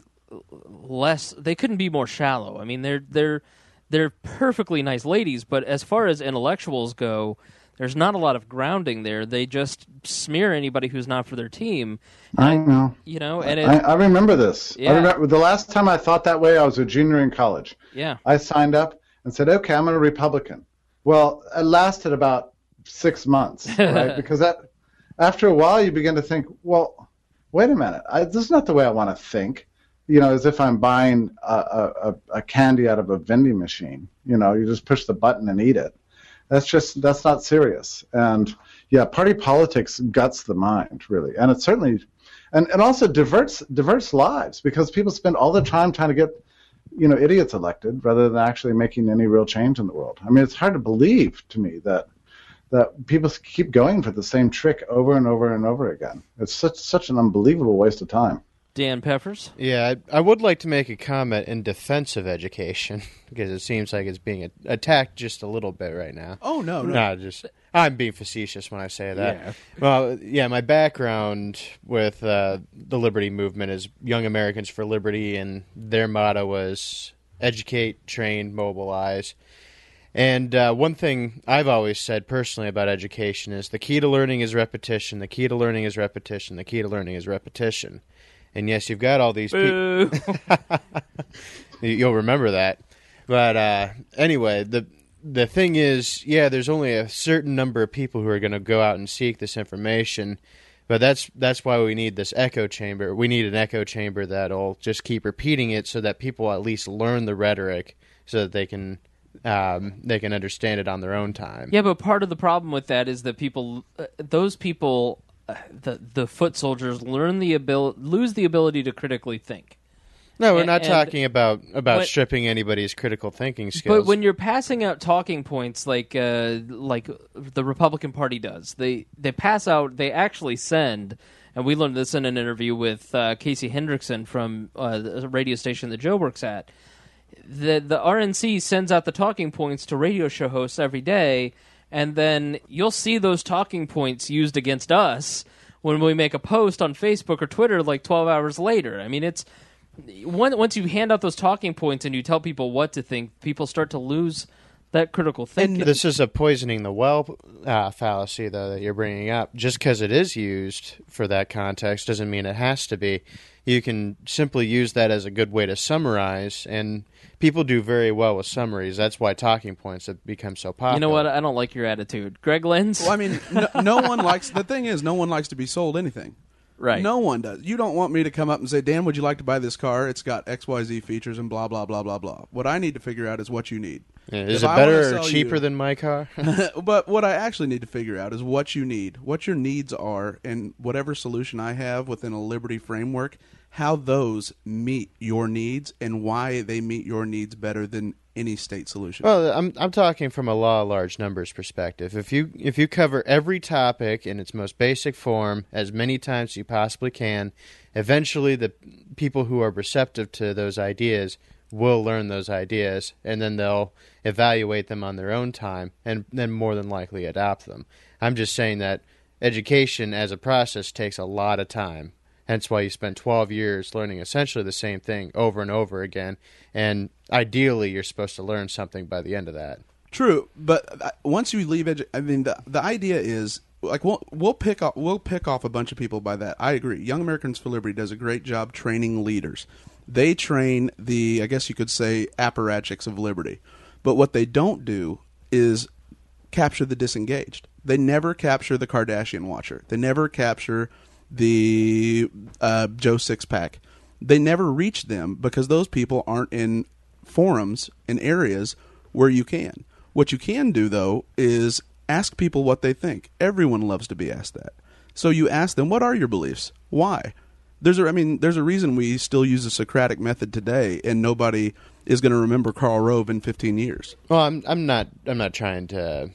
Speaker 1: more shallow. I mean, they're perfectly nice ladies, but as far as intellectuals go, there's not a lot of grounding there. They just smear anybody who's not for their team.
Speaker 5: I know.
Speaker 1: You know, and
Speaker 5: I remember this.
Speaker 1: Yeah.
Speaker 5: I remember the last time I thought that way, I was a junior in college.
Speaker 1: Yeah.
Speaker 5: I signed up and said, okay, I'm a Republican. Well, it lasted about 6 months, right? Because after a while, you begin to think, well, wait a minute. This is not the way I want to think. You know, as if I'm buying a candy out of a vending machine. You know, you just push the button and eat it. That's not serious. And yeah, party politics guts the mind, really. And it certainly, and also diverts lives, because people spend all their time trying to get, idiots elected rather than actually making any real change in the world. I mean, it's hard to believe to me that people keep going for the same trick over and over and over again. It's such an unbelievable waste of time.
Speaker 1: Dan Peppers?
Speaker 3: Yeah, I would like to make a comment in defense of education, because it seems like it's being attacked just a little bit right now.
Speaker 2: Oh, no.
Speaker 3: I'm being facetious when I say that.
Speaker 2: Yeah.
Speaker 3: Well, yeah, my background with the Liberty Movement is Young Americans for Liberty, and their motto was educate, train, mobilize. And one thing I've always said personally about education is the key to learning is repetition, the key to learning is repetition, the key to learning is repetition. And yes, you've got all these people. You'll remember that. But anyway, the thing is, yeah, there's only a certain number of people who are going to go out and seek this information. But that's why we need this echo chamber. We need an echo chamber that'll just keep repeating it, so that people at least learn the rhetoric, so that they can understand it on their own time.
Speaker 1: Yeah, but part of the problem with that is that those people. The foot soldiers lose the ability to critically think.
Speaker 3: No, we're not talking about stripping anybody's critical thinking skills.
Speaker 1: But when you're passing out talking points like the Republican Party does, they pass out. They actually send, and we learned this in an interview with Casey Hendrickson from the radio station that Joe works at. The RNC sends out the talking points to radio show hosts every day. And then you'll see those talking points used against us when we make a post on Facebook or Twitter like 12 hours later. I mean, it's once you hand out those talking points and you tell people what to think, people start to lose that critical thinking.
Speaker 3: This is a poisoning the well fallacy, though, that you're bringing up. Just because it is used for that context doesn't mean it has to be. You can simply use that as a good way to summarize, and people do very well with summaries. That's why talking points have become so popular.
Speaker 1: You know what? I don't like your attitude. Greg Lenz?
Speaker 2: Well, I mean, no one likes... The thing is, no one likes to be sold anything.
Speaker 1: Right.
Speaker 2: No one does. You don't want me to come up and say, Dan, would you like to buy this car? It's got XYZ features and blah, blah, blah, blah, blah. What I need to figure out is what you need.
Speaker 3: Yeah, is it better or cheaper than my car?
Speaker 2: But what I actually need to figure out is what you need, what your needs are, and whatever solution I have within a Liberty framework, how those meet your needs and why they meet your needs better than any state solution.
Speaker 3: Well, I'm talking from a law of large numbers perspective. If you cover every topic in its most basic form as many times as you possibly can, eventually the people who are receptive to those ideas will learn those ideas, and then they'll evaluate them on their own time and then more than likely adopt them. I'm just saying that education as a process takes a lot of time. Hence why you spend 12 years learning essentially the same thing over and over again. And ideally, you're supposed to learn something by the end of that.
Speaker 2: True, but once you leave, the idea is like we'll pick off a bunch of people by that. I agree. Young Americans for Liberty does a great job training leaders. They train the, I guess you could say, apparatchiks of liberty. But what they don't do is capture the disengaged. They never capture the Kardashian watcher. They never capture the Joe Sixpack. They never reach them because those people aren't in forums in areas where you can. What you can do, though, is ask people what they think. Everyone loves to be asked that. So you ask them, what are your beliefs? Why? There's a reason we still use the Socratic method today, and nobody is going to remember Karl Rove in 15 years.
Speaker 3: Well, I'm not trying to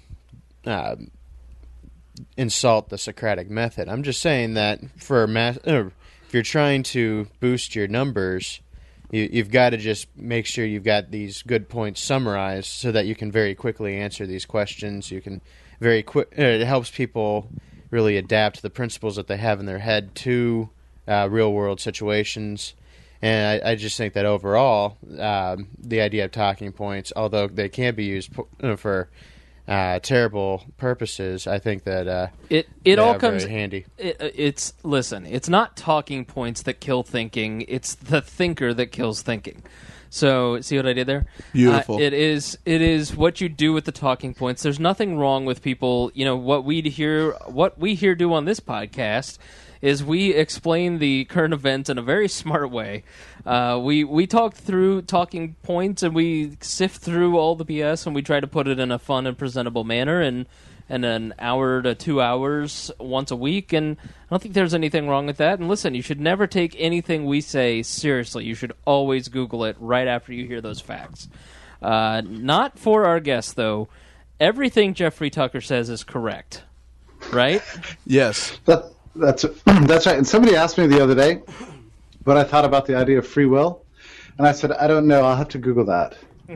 Speaker 3: insult the Socratic method. I'm just saying that if you're trying to boost your numbers, you've got to just make sure you've got these good points summarized so that you can very quickly answer these questions. You can it helps people really adapt the principles that they have in their head to real world situations. And I just think that overall, the idea of talking points, although they can be used for terrible purposes, I think that
Speaker 1: it all comes
Speaker 3: very handy.
Speaker 1: It's not talking points that kill thinking. It's the thinker that kills thinking. So, see what I did there?
Speaker 2: Beautiful.
Speaker 1: It is what you do with the talking points. There's nothing wrong with people. What we here do on this podcast is we explain the current events in a very smart way. We talk through talking points and we sift through all the BS and we try to put it in a fun and presentable manner and an hour to 2 hours once a week. And I don't think there's anything wrong with that. And listen, you should never take anything we say seriously. You should always Google it right after you hear those facts. Not for our guests, though. Everything Jeffrey Tucker says is correct, right?
Speaker 2: Yes.
Speaker 5: That's right. And somebody asked me the other day what I thought about the idea of free will, and I said, I don't know. I'll have to Google that.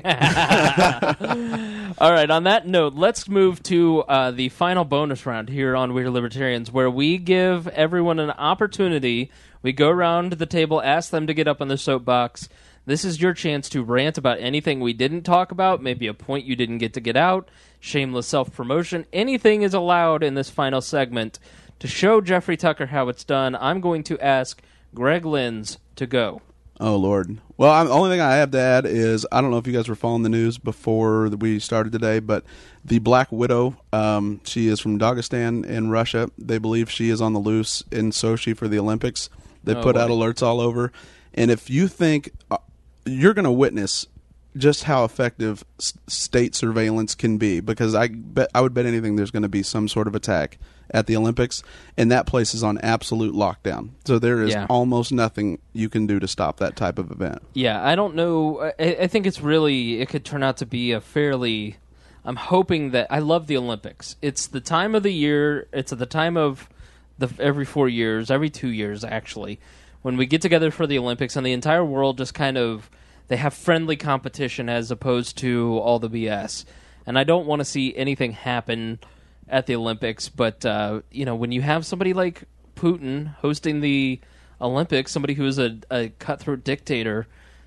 Speaker 1: All right, on that note, let's move to the final bonus round here on Weird Libertarians, where we give everyone an opportunity. We go around the table, ask them to get up on the soapbox. This is your chance to rant about anything we didn't talk about, maybe a point you didn't get out, shameless self-promotion. Anything is allowed in this final segment. To show Jeffrey Tucker how it's done, I'm going to ask Greg Lenz to go.
Speaker 2: Oh, Lord. Well, the only thing I have to add is, I don't know if you guys were following the news before we started today, but the Black Widow, she is from Dagestan in Russia. They believe she is on the loose in Sochi for the Olympics. They put out alerts all over. And if you think you're going to witness just how effective state surveillance can be, because I would bet anything there's going to be some sort of attack at the Olympics, and that place is on absolute lockdown. So there is almost nothing you can do to stop that type of event.
Speaker 1: Yeah, I don't know. I think it could turn out to be a fairly... I'm hoping that... I love the Olympics. It's the time of the year. It's at the time of every 4 years, every 2 years, actually, when we get together for the Olympics, and the entire world just kind of... They have friendly competition as opposed to all the BS. And I don't want to see anything happen at the Olympics, but when you have somebody like Putin hosting the Olympics, somebody who is a cutthroat dictator,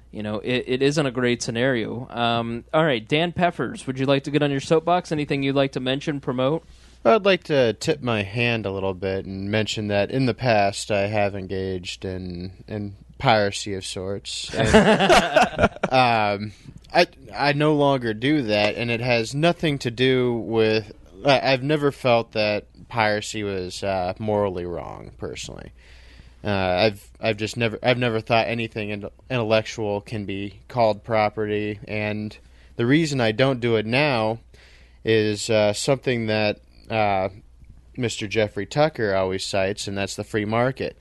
Speaker 1: it isn't a great scenario. All right, Dan Peffers, would you like to get on your soapbox? Anything you'd like to mention, promote?
Speaker 3: I'd like to tip my hand a little bit and mention that in the past I have engaged in piracy of sorts. And, I no longer do that, and it has nothing to do with. I've never felt that piracy was morally wrong, personally. I've never thought anything intellectual can be called property, and the reason I don't do it now is something that Mr. Jeffrey Tucker always cites, and that's the free market.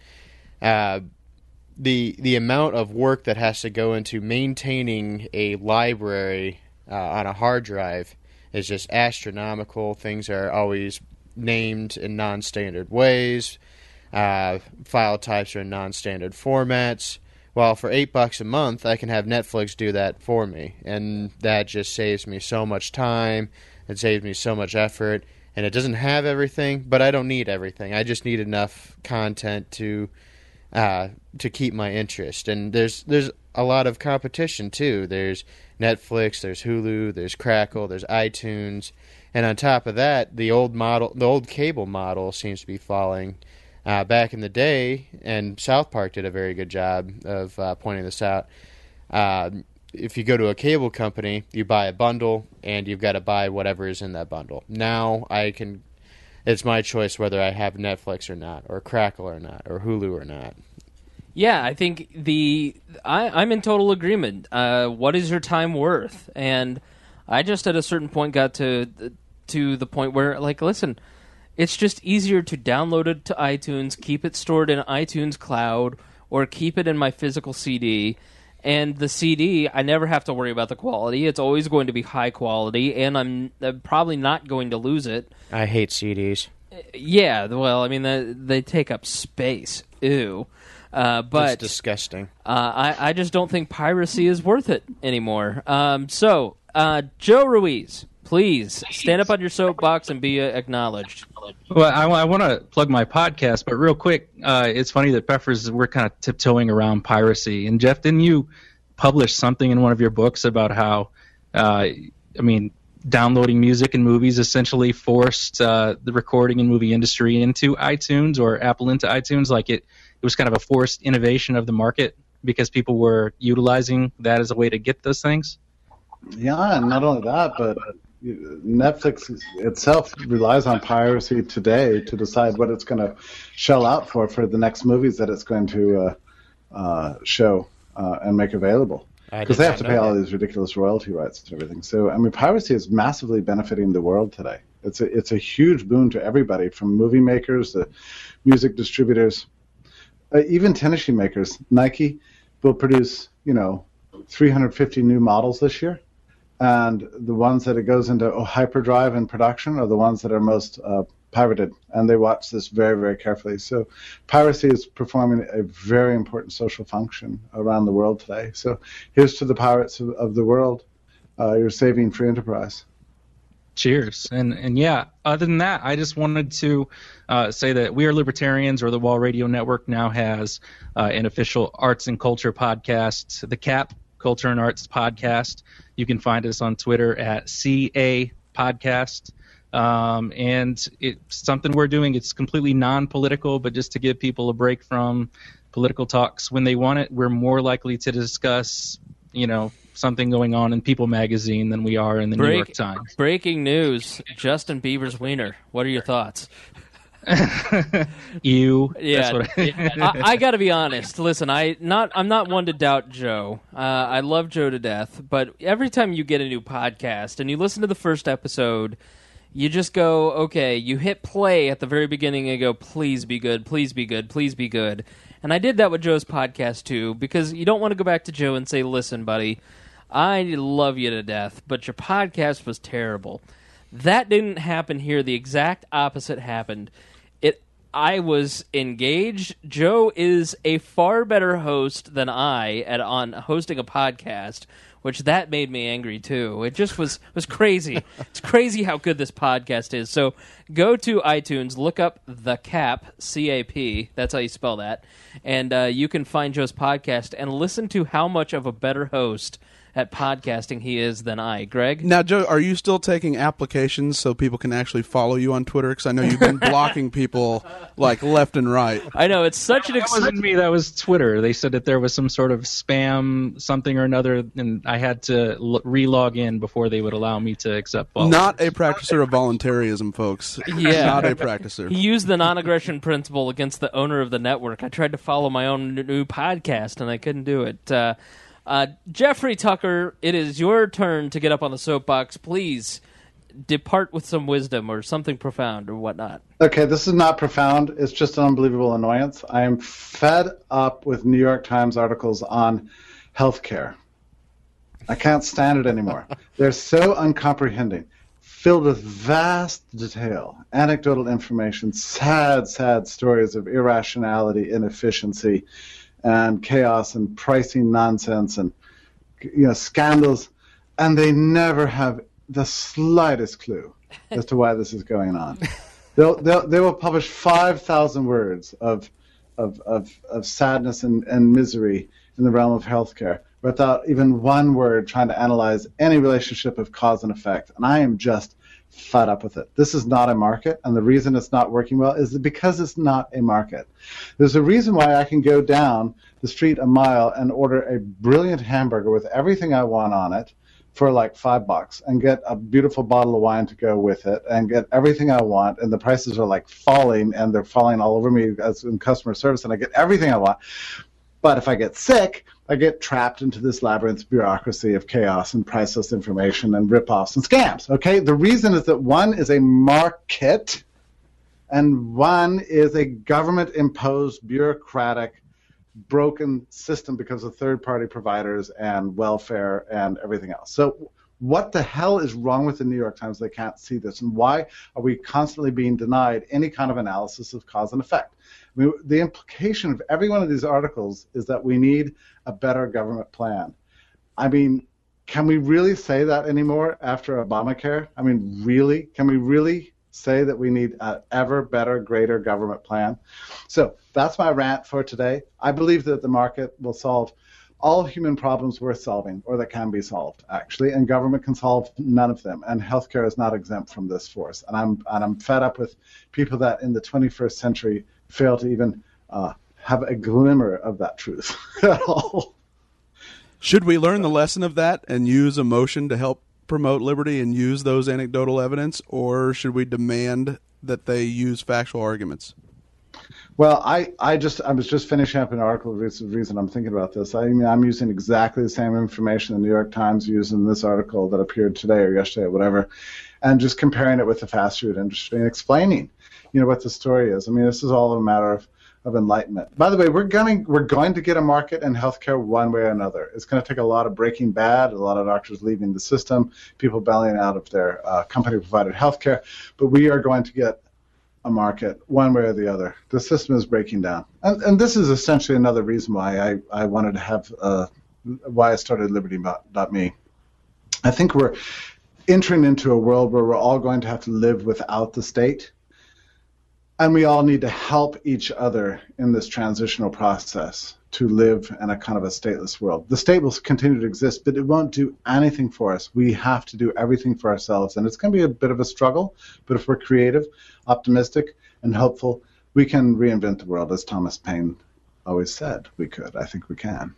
Speaker 3: The amount of work that has to go into maintaining a library on a hard drive is just astronomical. Things are always named in non-standard ways. File types are in non-standard formats. Well, for $8 a month, I can have Netflix do that for me, and that just saves me so much time. It saves me so much effort, and it doesn't have everything, but I don't need everything. I just need enough content to keep my interest. And there's a lot of competition too. There's Netflix, there's Hulu, there's Crackle, there's iTunes, and on top of that, the old cable model seems to be falling. Back in the day, and South Park did a very good job of pointing this out. If you go to a cable company, you buy a bundle, and you've got to buy whatever is in that bundle. Now it's my choice whether I have Netflix or not, or Crackle or not, or Hulu or not.
Speaker 1: Yeah, I think I'm in total agreement. What is your time worth? And I just at a certain point got to the point where, like, listen, it's just easier to download it to iTunes, keep it stored in iTunes Cloud, or keep it in my physical CD. And the CD, I never have to worry about the quality. It's always going to be high quality, and I'm probably not going to lose it.
Speaker 3: I hate CDs.
Speaker 1: Yeah, well, I mean, they take up space. Ew. But
Speaker 3: it's disgusting.
Speaker 1: I just don't think piracy is worth it anymore. So, Joe Ruiz, please stand up on your soapbox and be acknowledged.
Speaker 4: Well, I want to plug my podcast, but real quick, it's funny that Peffers, we're kind of tiptoeing around piracy. And Jeff, didn't you publish something in one of your books about how, downloading music and movies essentially forced the recording and movie industry into iTunes, or Apple into iTunes? Like it was kind of a forced innovation of the market because people were utilizing that as a way to get those things?
Speaker 5: Yeah, and not only that, but Netflix itself relies on piracy today to decide what it's going to shell out for the next movies that it's going to show and make available. Because they have to pay all these ridiculous royalty rights and everything. So, I mean, piracy is massively benefiting the world today. It's a huge boon to everybody, from movie makers to music distributors, even tennis shoe makers. Nike will produce, 350 new models this year. And the ones that it goes into hyperdrive in production are the ones that are most pirated, and they watch this very, very carefully. So piracy is performing a very important social function around the world today. So here's to the pirates of the world. You're saving free enterprise.
Speaker 4: Cheers. And yeah, other than that, I just wanted to say that We Are Libertarians, or the Wall Radio Network, now has an official arts and culture podcast, the CAP, Culture and Arts Podcast. You can find us on Twitter at CA Podcast. And it's something we're doing. It's completely non-political, but just to give people a break from political talks when they want it. We're more likely to discuss, something going on in People magazine than we are in the New York Times.
Speaker 1: Breaking news, Justin Bieber's wiener. What are your thoughts?
Speaker 4: You.
Speaker 1: Yeah, I got to be honest. Listen, I'm not one to doubt Joe. I love Joe to death, but every time you get a new podcast and you listen to the first episode, you just go, okay, you hit play at the very beginning and go, please be good, please be good, please be good. And I did that with Joe's podcast too, because you don't want to go back to Joe and say, listen, buddy, I love you to death, but your podcast was terrible. That didn't happen here. The exact opposite happened. I was engaged. Joe is a far better host than I on hosting a podcast, which that made me angry too. It just was crazy. It's crazy how good this podcast is. So go to iTunes, look up The Cap, C-A-P, that's how you spell that, and you can find Joe's podcast and listen to how much of a better host at podcasting he is than I. Greg?
Speaker 2: Now, Joe, are you still taking applications so people can actually follow you on Twitter? Because I know you've been blocking people like left and right.
Speaker 1: I know, it's such an
Speaker 4: That wasn't me, that was Twitter. They said that there was some sort of spam something or another, and I had to re-log in before they would allow me to accept followers.
Speaker 2: Not a practicer of voluntarism, folks.
Speaker 1: Yeah.
Speaker 2: Not a practicer.
Speaker 1: He used the non-aggression principle against the owner of the network. I tried to follow my own new podcast, and I couldn't do it. Jeffrey Tucker, it is your turn to get up on the soapbox. Please depart with some wisdom or something profound or whatnot.
Speaker 5: Okay, this is not profound. It's just an unbelievable annoyance. I am fed up with New York Times articles on healthcare. I can't stand it anymore. They're so uncomprehending, filled with vast detail, anecdotal information, sad stories of irrationality, inefficiency, and chaos and pricing nonsense and scandals, and they never have the slightest clue as to why this is going on. They will publish 5,000 words of sadness and misery in the realm of healthcare without even one word trying to analyze any relationship of cause and effect. And I am just fed up with it. This is not a market, and the reason it's not working well is because it's not a market. There's a reason why I can go down the street a mile and order a brilliant hamburger with everything I want on it for like $5 and get a beautiful bottle of wine to go with it and get everything I want, and the prices are like falling, and they're falling all over me as in customer service, and I get everything I want. But if I get sick, I get trapped into this labyrinth bureaucracy of chaos and priceless information and ripoffs and scams. Okay, the reason is that one is a market and one is a government-imposed, bureaucratic, broken system because of third-party providers and welfare and everything else. So what the hell is wrong with the New York Times? They can't see this. And why are we constantly being denied any kind of analysis of cause and effect? I mean, the implication of every one of these articles is that we need a better government plan. I mean, can we really say that anymore after Obamacare? I mean, really? Can we really say that we need an ever better, greater government plan? So that's my rant for today. I believe that the market will solve all human problems worth solving, or that can be solved, actually, and government can solve none of them. And healthcare is not exempt from this force. And I'm fed up with people that in the 21st century fail to even have a glimmer of that truth at all.
Speaker 2: Should we learn the lesson of that and use emotion to help promote liberty and use those anecdotal evidence, or should we demand that they use factual arguments?
Speaker 5: Well, I was just finishing up an article. The reason I'm thinking about this, I mean, I'm using exactly the same information the New York Times used in this article that appeared today or yesterday or whatever, and just comparing it with the fast food industry and explaining, what the story is. I mean, this is all a matter of enlightenment. By the way, we're going to get a market in healthcare one way or another. It's going to take a lot of breaking bad, a lot of doctors leaving the system, people bailing out of their company-provided healthcare, but we are going to get a market one way or the other. The system is breaking down. And this is essentially another reason why I wanted to have, why I started Liberty.me. I think we're entering into a world where we're all going to have to live without the state, and we all need to help each other in this transitional process to live in a kind of a stateless world. The state will continue to exist, but it won't do anything for us. We have to do everything for ourselves, and it's going to be a bit of a struggle, but if we're creative, optimistic, and hopeful, we can reinvent the world, as Thomas Paine always said we could. I think we can.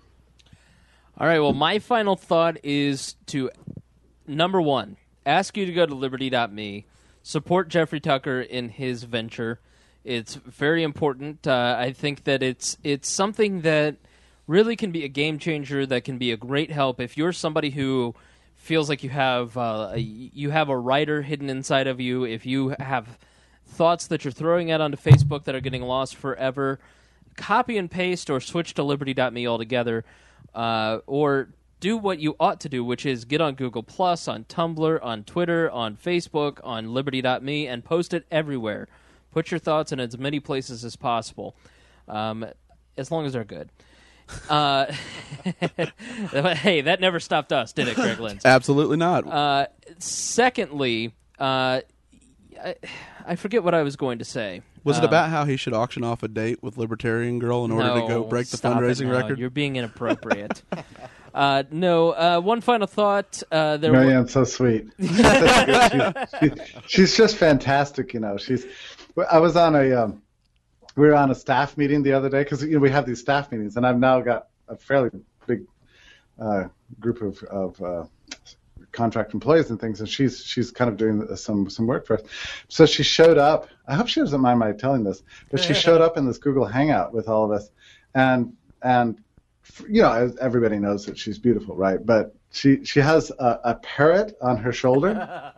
Speaker 1: All right, well, my final thought is to, number one, ask you to go to Liberty.me, support Jeffrey Tucker in his venture. It's very important. I think that it's something that really can be a game changer, that can be a great help. If you're somebody who feels like you have a writer hidden inside of you, if you have thoughts that you're throwing out onto Facebook that are getting lost forever, copy and paste or switch to Liberty.me altogether, or do what you ought to do, which is get on Google+, on Tumblr, on Twitter, on Facebook, on Liberty.me, and post it everywhere. Put your thoughts in as many places as possible, as long as they're good. Hey, that never stopped us, did it, Greg Lenz?
Speaker 2: Absolutely not.
Speaker 1: Secondly, I forget what I was going to say.
Speaker 2: Was it about how he should auction off a date with Libertarian Girl in order to go break the fundraising record?
Speaker 1: You're being inappropriate. One final thought.
Speaker 5: Marianne's so sweet. She's just fantastic. We were on a staff meeting the other day because we have these staff meetings, and I've now got a fairly big group of contract employees and things, and she's kind of doing some work for us. So she showed up. I hope she doesn't mind my telling this, but she showed up in this Google Hangout with all of us, and everybody knows that she's beautiful, right? But she has a parrot on her shoulder.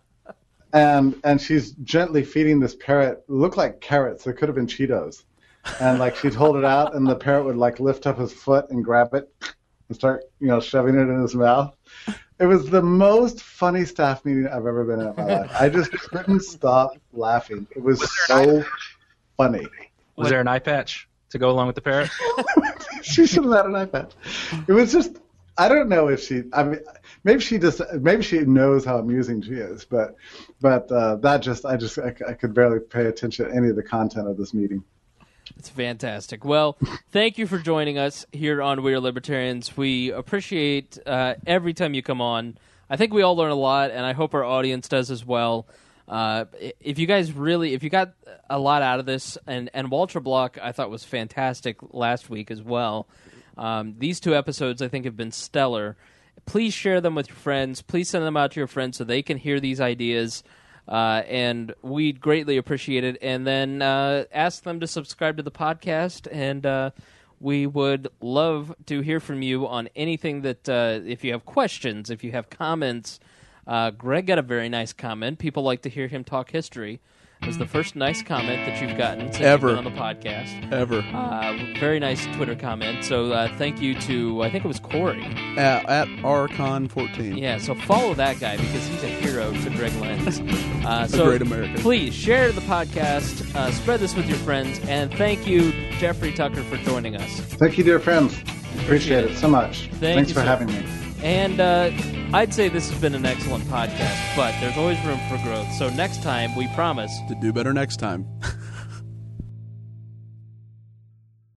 Speaker 5: And she's gently feeding this parrot, look like carrots. It could have been Cheetos. And she'd hold it out, and the parrot would lift up his foot and grab it and start, shoving it in his mouth. It was the most funny staff meeting I've ever been in my life. I just couldn't stop laughing. It was so funny.
Speaker 4: Was there an eye patch to go along with the parrot?
Speaker 5: She should have had an eye patch. It was just, I don't know if maybe she knows how amusing she is, but I could barely pay attention to any of the content of this meeting.
Speaker 1: It's fantastic. Well, thank you for joining us here on We Are Libertarians. We appreciate every time you come on. I think we all learn a lot, and I hope our audience does as well. If you got a lot out of this, and Walter Block I thought was fantastic last week as well. These 2 episodes I think have been stellar. Please share them with your friends. Please send them out to your friends so they can hear these ideas. And we'd greatly appreciate it. And then ask them to subscribe to the podcast. And we would love to hear from you on anything that, if you have questions, if you have comments. Greg got a very nice comment. People like to hear him talk history. It was the first nice comment that you've gotten since you've been on the podcast.
Speaker 2: Ever.
Speaker 1: Very nice Twitter comment. So thank you to, I think it was Corey.
Speaker 2: At Arcon14.
Speaker 1: Yeah, so follow that guy because he's a hero to Greg Lenz.
Speaker 2: A great American.
Speaker 1: Please share the podcast, spread this with your friends, and thank you, Jeffrey Tucker, for joining us.
Speaker 5: Thank you, dear friends. Appreciate it so much. Thanks for having me.
Speaker 1: And I'd say this has been an excellent podcast, but there's always room for growth. So next time, we promise
Speaker 2: to do better next time.